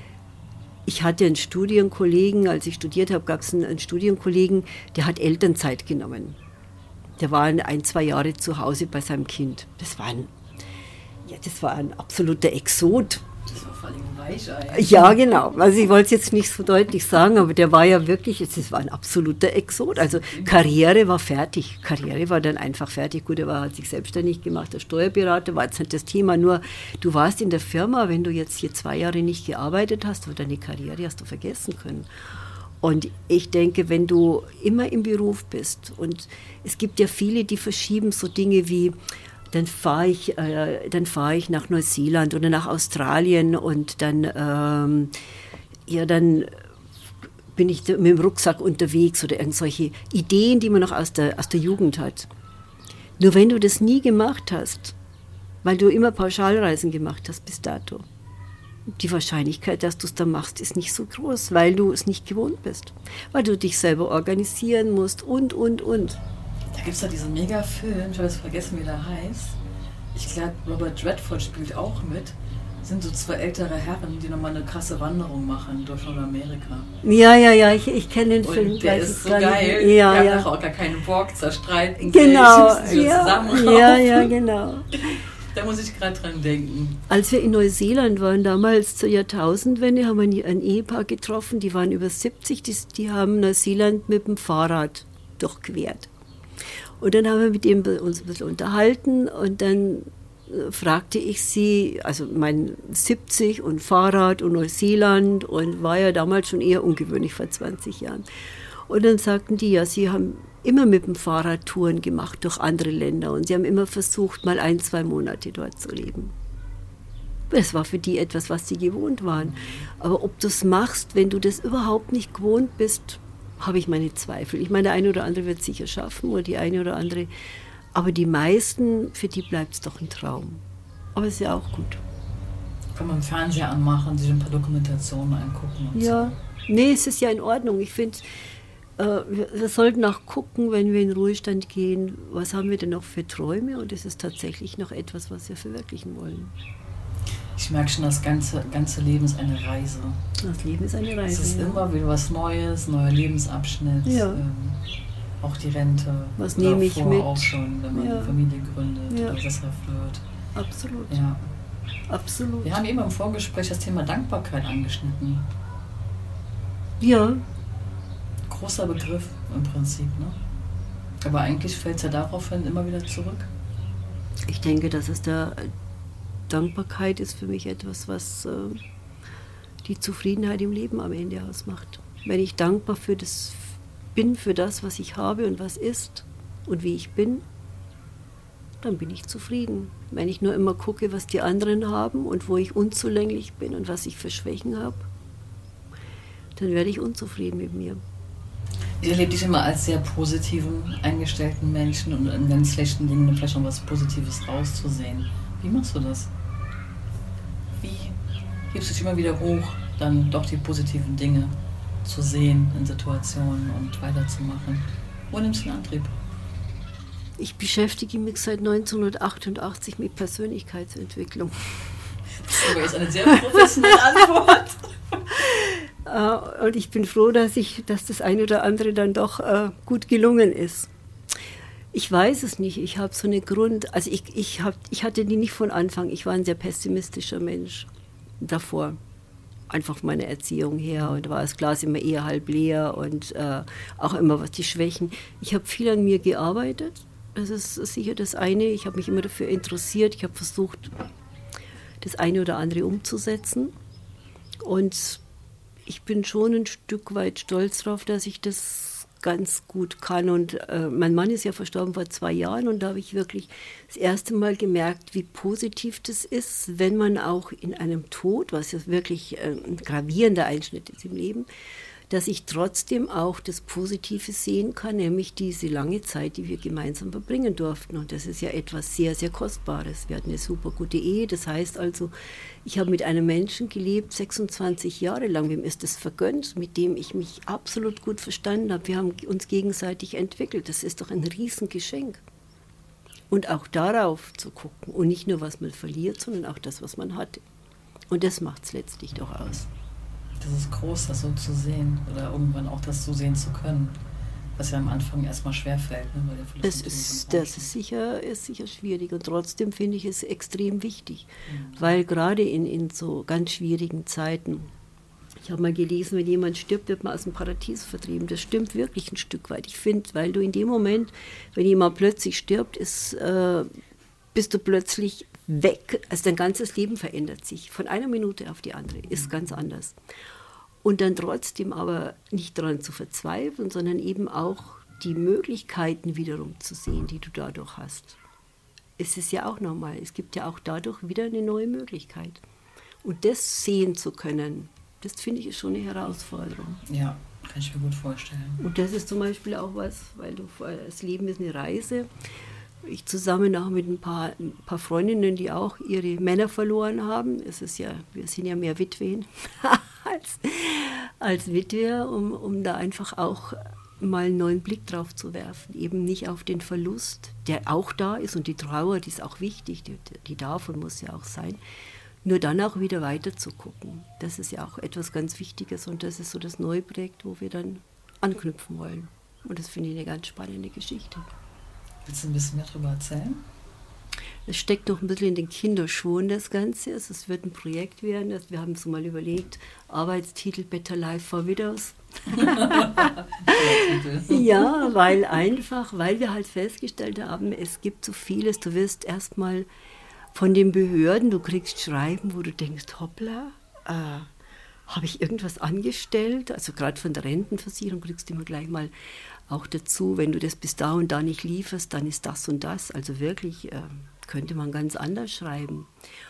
ich hatte einen Studienkollegen, als ich studiert habe, gab es einen, einen Studienkollegen, der hat Elternzeit genommen. Der war ein, zwei Jahre zu Hause bei seinem Kind. Das war ein, ja, das war ein absoluter Exot. Das war vor allem ein Weichei. Ja, genau. Also ich wollte es jetzt nicht so deutlich sagen, aber der war ja wirklich, das war ein absoluter Exot. Also Karriere war fertig. Karriere war dann einfach fertig. Gut, er war, hat sich selbstständig gemacht, der Steuerberater, war jetzt nicht das Thema. Nur du warst in der Firma, wenn du jetzt hier zwei Jahre nicht gearbeitet hast, oder deine Karriere hast du vergessen können. Und ich denke, wenn du immer im Beruf bist, und es gibt ja viele, die verschieben so Dinge wie, dann fahre ich, äh, dann fahre ich nach Neuseeland oder nach Australien und dann, ähm, ja, dann bin ich mit dem Rucksack unterwegs oder irgend solche Ideen, die man noch aus der, aus der Jugend hat. Nur wenn du das nie gemacht hast, weil du immer Pauschalreisen gemacht hast bis dato, die Wahrscheinlichkeit, dass du es dann machst, ist nicht so groß, weil du es nicht gewohnt bist. Weil du dich selber organisieren musst und, und, und. Da gibt es ja diesen Mega-Film, ich habe jetzt vergessen, wie der heißt. Ich glaube, Robert Redford spielt auch mit. sind so zwei ältere Herren, die nochmal eine krasse Wanderung machen durch Nordamerika. Ja, ja, ja, ich, ich kenne den und Film. Der ist so geil. Ja, wir ja. haben auch gar keinen Bock, zerstreiten genau, sich, ja, zusammenraufen. ja, ja, genau. Da muss ich gerade dran denken. Als wir in Neuseeland waren, damals zur Jahrtausendwende, haben wir ein Ehepaar getroffen, die waren über siebzig, die, die haben Neuseeland mit dem Fahrrad durchquert. Und dann haben wir mit dem uns ein bisschen unterhalten und dann fragte ich sie, also mein siebzig und Fahrrad und Neuseeland und war ja damals schon eher ungewöhnlich vor zwanzig Jahren. Und dann sagten die, ja, sie haben immer mit dem Fahrrad Touren gemacht durch andere Länder und sie haben immer versucht, mal ein, zwei Monate dort zu leben. Das war für die etwas, was sie gewohnt waren. Aber ob du es machst, wenn du das überhaupt nicht gewohnt bist, habe ich meine Zweifel. Ich meine, der eine oder andere wird es sicher schaffen oder die eine oder andere, aber die meisten, für die bleibt es doch ein Traum. Aber es ist ja auch gut. Kann man im Fernseher anmachen, sich ein paar Dokumentationen angucken. Und ja, so. Nee, es ist ja in Ordnung. Ich finde, äh, wir, wir sollten auch gucken, wenn wir in den Ruhestand gehen, was haben wir denn noch für Träume und ist es tatsächlich noch etwas, was wir verwirklichen wollen. Ich merke schon, das ganze, ganze Leben ist eine Reise. Das Leben ist eine Reise. Es ist ja. immer wieder was Neues, neuer Lebensabschnitt. Ja. Ähm, auch die Rente. Was nehme ich mit? Auch schon, wenn man ja. eine Familie gründet ja. oder sesshaft wird. Absolut. Ja. Absolut. Wir haben eben im Vorgespräch das Thema Dankbarkeit angeschnitten. Ja. Großer Begriff im Prinzip, ne? Aber eigentlich fällt es ja daraufhin immer wieder zurück. Ich denke, dass es da Dankbarkeit ist für mich etwas, was äh, die Zufriedenheit im Leben am Ende ausmacht. Wenn ich dankbar für das bin, für das, was ich habe und was ist und wie ich bin, dann bin ich zufrieden. Wenn ich nur immer gucke, was die anderen haben und wo ich unzulänglich bin und was ich für Schwächen habe, dann werde ich unzufrieden mit mir. Ich erlebe dich immer als sehr positiven, eingestellten Menschen und in ganz schlechten Dingen vielleicht noch was Positives rauszusehen. Wie machst du das? Wie hebst du dich immer wieder hoch, dann doch die positiven Dinge zu sehen in Situationen und weiterzumachen? Wo nimmst du den Antrieb? Ich beschäftige mich seit neunzehnhundertachtundachtzig mit Persönlichkeitsentwicklung. Das ist aber jetzt eine sehr professionelle Antwort. Uh, und ich bin froh, dass, ich, dass das eine oder andere dann doch uh, gut gelungen ist. Ich weiß es nicht. Ich habe so eine Grund... Also ich, ich, hab, ich hatte die nicht von Anfang. Ich war ein sehr pessimistischer Mensch davor. Einfach von meiner Erziehung her. Und da war das Glas immer eher halb leer und uh, auch immer was die Schwächen. Ich habe viel an mir gearbeitet. Das ist sicher das eine. Ich habe mich immer dafür interessiert. Ich habe versucht, das eine oder andere umzusetzen. Und ich bin schon ein Stück weit stolz darauf, dass ich das ganz gut kann. Und äh, mein Mann ist ja verstorben vor zwei Jahren und da habe ich wirklich das erste Mal gemerkt, wie positiv das ist, wenn man auch in einem Tod, was ja wirklich äh, ein gravierender Einschnitt ist im Leben, dass ich trotzdem auch das Positive sehen kann, nämlich diese lange Zeit, die wir gemeinsam verbringen durften. Und das ist ja etwas sehr, sehr Kostbares. Wir hatten eine super gute Ehe. Das heißt also, ich habe mit einem Menschen gelebt, sechsundzwanzig Jahre lang. Wem ist das vergönnt, mit dem ich mich absolut gut verstanden habe. Wir haben uns gegenseitig entwickelt. Das ist doch ein Riesengeschenk. Und auch darauf zu gucken. Und nicht nur, was man verliert, sondern auch das, was man hatte. Und das macht es letztlich doch aus. Das ist groß, das so zu sehen oder irgendwann auch das so sehen zu können, was ja am Anfang erstmal schwerfällt. Ne? Weil der das ist, das ist, sicher, ist sicher schwierig und trotzdem finde ich es extrem wichtig, mhm. weil gerade in, in so ganz schwierigen Zeiten, ich habe mal gelesen, wenn jemand stirbt, wird man aus dem Paradies vertrieben. Das stimmt wirklich ein Stück weit. Ich finde, weil du in dem Moment, wenn jemand plötzlich stirbt, ist, äh, bist du plötzlich weg, also dein ganzes Leben verändert sich, von einer Minute auf die andere, ist mhm. ganz anders. Und dann trotzdem aber nicht daran zu verzweifeln, sondern eben auch die Möglichkeiten wiederum zu sehen, die du dadurch hast. Es ist ja auch normal, es gibt ja auch dadurch wieder eine neue Möglichkeit. Und das sehen zu können, das finde ich ist schon eine Herausforderung. Ja, kann ich mir gut vorstellen. Und das ist zum Beispiel auch was, weil du, das Leben ist eine Reise. Ich zusammen auch mit ein paar, ein paar Freundinnen, die auch ihre Männer verloren haben. Es ist ja, wir sind ja mehr Witwen als, als Witwer, um, um da einfach auch mal einen neuen Blick drauf zu werfen. Eben nicht auf den Verlust, der auch da ist und die Trauer, die ist auch wichtig, die, die darf und muss ja auch sein, nur dann auch wieder weiter zu gucken. Das ist ja auch etwas ganz Wichtiges und das ist so das neue Projekt, wo wir dann anknüpfen wollen. Und das finde ich eine ganz spannende Geschichte. Willst du ein bisschen mehr darüber erzählen? Es steckt noch ein bisschen in den Kinderschuhen, das Ganze. Also es wird ein Projekt werden. Also wir haben so mal überlegt, Arbeitstitel Better Life for Widows. Ja, weil einfach, weil wir halt festgestellt haben, es gibt so vieles. Du wirst erstmal von den Behörden, du kriegst Schreiben, wo du denkst, hoppla, äh, habe ich irgendwas angestellt? Also gerade von der Rentenversicherung kriegst du immer gleich mal auch dazu, wenn du das bis da und da nicht lieferst, dann ist das und das. Also wirklich äh, könnte man ganz anders schreiben.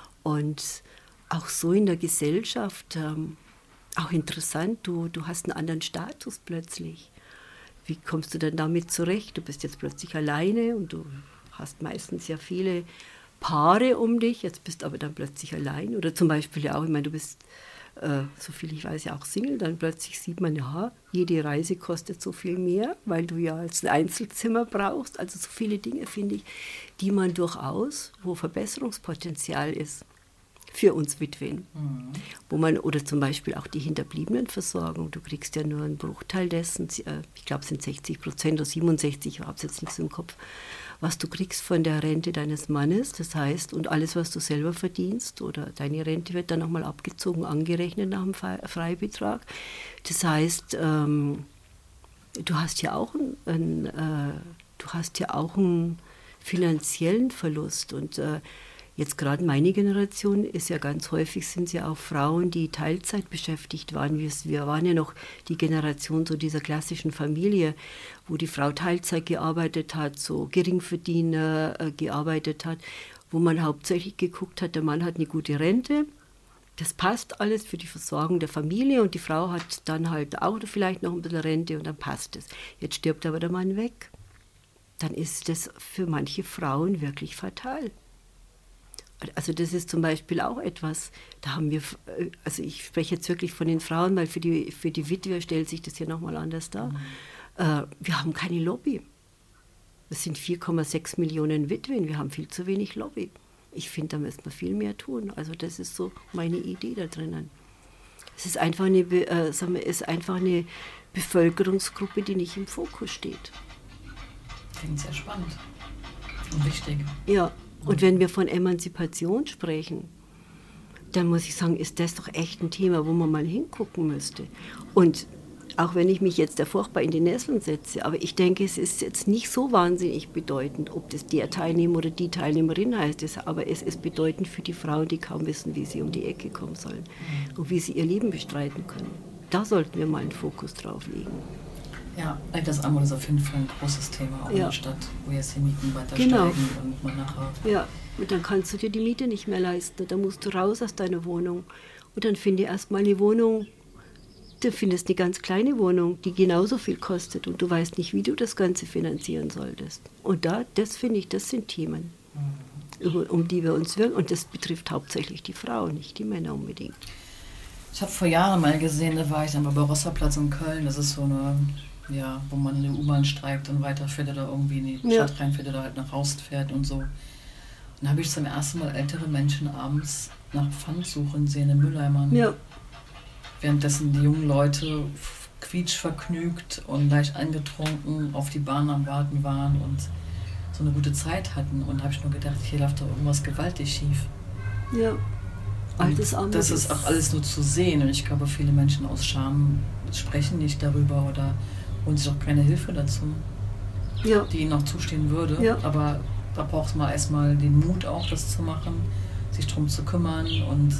Und auch so in der Gesellschaft, ähm, auch interessant, du, du hast einen anderen Status plötzlich. Wie kommst du denn damit zurecht? Du bist jetzt plötzlich alleine und du hast meistens ja viele Paare um dich, jetzt bist du aber dann plötzlich allein. Oder zum Beispiel ja auch, ich meine, du bist, äh, so viel ich weiß, ja auch Single, dann plötzlich sieht man, ja, jede Reise kostet so viel mehr, weil du ja jetzt ein Einzelzimmer brauchst. Also so viele Dinge, finde ich, die man durchaus, wo Verbesserungspotenzial ist für uns Witwen. Mhm. Wo man, oder zum Beispiel auch die Hinterbliebenenversorgung, du kriegst ja nur einen Bruchteil dessen, ich glaube es sind sechzig Prozent oder siebenundsechzig, ich habe es jetzt nicht so im Kopf, was du kriegst von der Rente deines Mannes, das heißt, und alles, was du selber verdienst, oder deine Rente wird dann nochmal abgezogen, angerechnet nach dem Freibetrag. Das heißt, ähm, du hast ja auch ein, ein, äh, du hast ja auch einen finanziellen Verlust und äh, jetzt gerade meine Generation ist ja ganz häufig, sind es ja auch Frauen, die Teilzeit beschäftigt waren. Wir, wir waren ja noch die Generation so dieser klassischen Familie, wo die Frau Teilzeit gearbeitet hat, so Geringverdiener äh, gearbeitet hat, wo man hauptsächlich geguckt hat, der Mann hat eine gute Rente, das passt alles für die Versorgung der Familie und die Frau hat dann halt auch vielleicht noch ein bisschen Rente und dann passt es. Jetzt stirbt aber der Mann weg. Dann ist das für manche Frauen wirklich fatal. Also das ist zum Beispiel auch etwas, da haben wir, also ich spreche jetzt wirklich von den Frauen, weil für die, für die Witwe stellt sich das ja nochmal anders dar. Mhm. Äh, wir haben keine Lobby. Es sind vier Komma sechs Millionen Witwen, wir haben viel zu wenig Lobby. Ich finde, da müssen wir viel mehr tun. Also das ist so meine Idee da drinnen. Es ist einfach eine, äh, sagen wir, ist einfach eine Bevölkerungsgruppe, die nicht im Fokus steht. Klingt sehr spannend und wichtig. Ja. Und wenn wir von Emanzipation sprechen, dann muss ich sagen, ist das doch echt ein Thema, wo man mal hingucken müsste. Und auch wenn ich mich jetzt da furchtbar in die Nesseln setze, aber ich denke, es ist jetzt nicht so wahnsinnig bedeutend, ob das der Teilnehmer oder die Teilnehmerin heißt, aber es ist bedeutend für die Frauen, die kaum wissen, wie sie um die Ecke kommen sollen und wie sie ihr Leben bestreiten können. Da sollten wir mal einen Fokus drauf legen. Ja, das Armut ist auf jeden Fall ein großes Thema auch ja. in der Stadt, wo jetzt die Mieten weiter genau. steigen und man nachher... Ja, und dann kannst du dir die Miete nicht mehr leisten. Dann musst du raus aus deiner Wohnung. Und dann finde erstmal eine Wohnung, du findest eine ganz kleine Wohnung, die genauso viel kostet und du weißt nicht, wie du das Ganze finanzieren solltest. Und da, das finde ich, das sind Themen, mhm. um die wir uns wirken. Und das betrifft hauptsächlich die Frauen, nicht die Männer unbedingt. Ich habe vor Jahren mal gesehen, da war ich am Barbarossa-Platz in Köln, das ist so eine... Ja, wo man in der U-Bahn steigt und weiterfährt oder irgendwie in die ja. Stadt reinfährt oder halt nach Hause fährt und so. Und da habe ich zum ersten Mal ältere Menschen abends nach Pfand suchen sehen in Mülleimern. Ja. Währenddessen die jungen Leute quietschvergnügt und leicht angetrunken auf die Bahn am Warten waren und so eine gute Zeit hatten. Und da habe ich nur gedacht, hier läuft doch irgendwas gewaltig schief. Ja. Altes Armut. Das ist auch alles nur zu sehen. Und ich glaube, viele Menschen aus Scham sprechen nicht darüber oder holen sich auch keine Hilfe dazu, ja. die ihnen noch zustehen würde. Ja. Aber da braucht man erstmal den Mut auch, das zu machen, sich darum zu kümmern. Und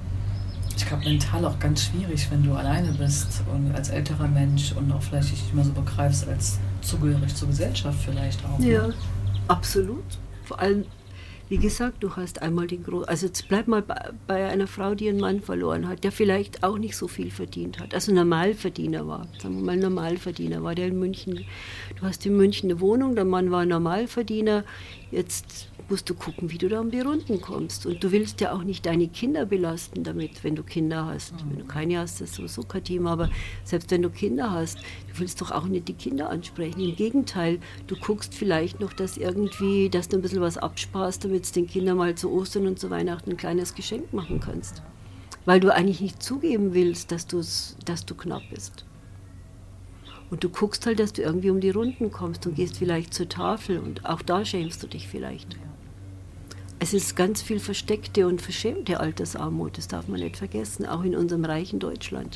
ich glaube, mental auch ganz schwierig, wenn du alleine bist und als älterer Mensch und auch vielleicht dich nicht mehr so begreifst als zugehörig zur Gesellschaft vielleicht auch. Ja, ne? Absolut. Vor allem, wie gesagt, du hast einmal den Groß... Also jetzt bleib mal bei, bei einer Frau, die einen Mann verloren hat, der vielleicht auch nicht so viel verdient hat, also Normalverdiener war, sagen wir mal Normalverdiener war, der in München... Du hast in München eine Wohnung, der Mann war Normalverdiener, jetzt musst du gucken, wie du da um die Runden kommst. Und du willst ja auch nicht deine Kinder belasten damit, wenn du Kinder hast. Mhm. Wenn du keine hast, das ist sowieso kein Thema. Aber selbst wenn du Kinder hast, du willst doch auch nicht die Kinder ansprechen. Im Gegenteil, du guckst vielleicht noch, dass irgendwie, dass du ein bisschen was absparst, damit du den Kindern mal zu Ostern und zu Weihnachten ein kleines Geschenk machen kannst. Weil du eigentlich nicht zugeben willst, dass, du's, dass du knapp bist. Und du guckst halt, dass du irgendwie um die Runden kommst und gehst vielleicht zur Tafel und auch da schämst du dich vielleicht. Es ist ganz viel versteckte und verschämte Altersarmut, das darf man nicht vergessen, auch in unserem reichen Deutschland.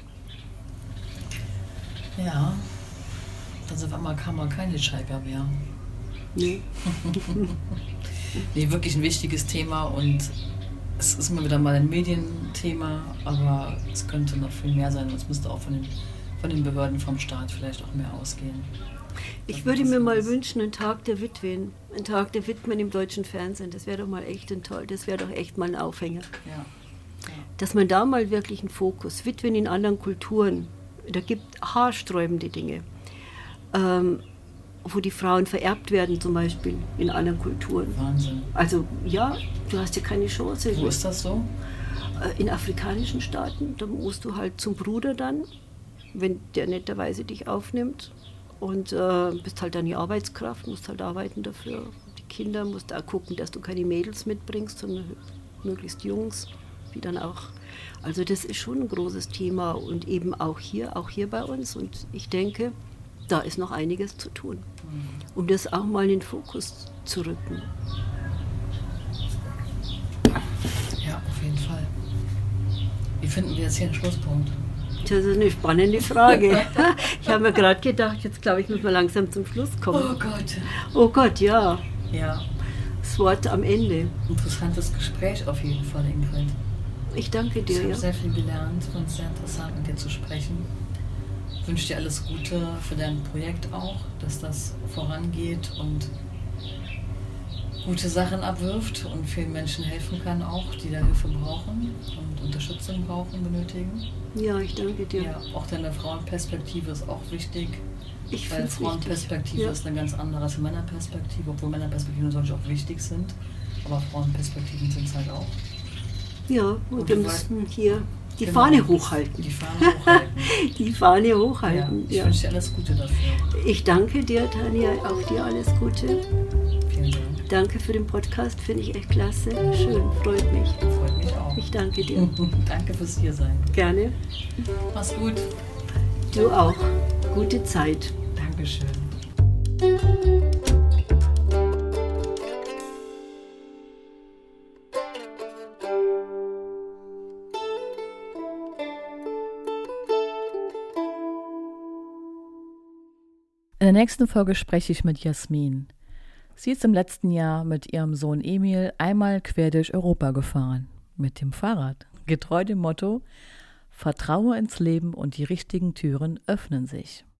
Ja, also auf einmal kam man keine Hitchhiker mehr. Nee. Nee, wirklich ein wichtiges Thema und es ist immer wieder mal ein Medienthema, aber es könnte noch viel mehr sein und es müsste auch von den von den Behörden, vom Staat vielleicht auch mehr ausgehen. Ich würde mir mal wünschen, einen Tag der Witwen, einen Tag der Witwen im deutschen Fernsehen. Das wäre doch mal echt ein toll, das wäre doch echt mal ein Aufhänger. Ja. Ja. Dass man da mal wirklich einen Fokus, Witwen in anderen Kulturen, da gibt haarsträubende Dinge, ähm, wo die Frauen vererbt werden zum Beispiel in anderen Kulturen. Wahnsinn. Also ja, du hast ja keine Chance. Wo ist das so? In afrikanischen Staaten, da musst du halt zum Bruder dann, wenn der netterweise dich aufnimmt und äh, bist halt dann die Arbeitskraft, musst halt arbeiten dafür. Die Kinder musst auch gucken, dass du keine Mädels mitbringst, sondern möglichst Jungs, die dann auch. Also das ist schon ein großes Thema und eben auch hier, auch hier bei uns. Und ich denke, da ist noch einiges zu tun, um das auch mal in den Fokus zu rücken. Ja, auf jeden Fall. Wie finden wir jetzt hier einen Schlusspunkt? Das ist eine spannende Frage. Ich habe mir gerade gedacht, jetzt glaube ich, muss man langsam zum Schluss kommen. Oh Gott. Oh Gott, ja. Ja. Das Wort am Ende. Interessantes Gespräch auf jeden Fall, Ingrid. Ich danke dir. Ich habe ja. sehr viel gelernt und sehr interessant, mit dir zu sprechen. Ich wünsche dir alles Gute für dein Projekt auch, dass das vorangeht und gute Sachen abwirft und vielen Menschen helfen kann auch, die da Hilfe brauchen und Unterstützung brauchen, benötigen. Ja, ich danke dir. Ja, auch deine Frauenperspektive ist auch wichtig. Ich weil find's Frauenperspektive ja. ist eine ganz andere als Männerperspektive, obwohl Männerperspektiven natürlich auch wichtig sind. Aber Frauenperspektiven sind es halt auch. Ja, und, und wir müssen hier die genau, Fahne hochhalten. Die Fahne hochhalten. Die Fahne hochhalten. Ja, ich ja. wünsche dir alles Gute dafür. Ich danke dir, Tanja, auch dir alles Gute. Vielen Dank. Danke für den Podcast, finde ich echt klasse. Schön, freut mich. Freut mich auch. Ich danke dir. Danke fürs Hiersein. Gerne. Mach's gut. Du auch. Gute Zeit. Dankeschön. In der nächsten Folge spreche ich mit Jasmin. Sie ist im letzten Jahr mit ihrem Sohn Emil einmal quer durch Europa gefahren. Mit dem Fahrrad. Getreu dem Motto: Vertraue ins Leben und die richtigen Türen öffnen sich.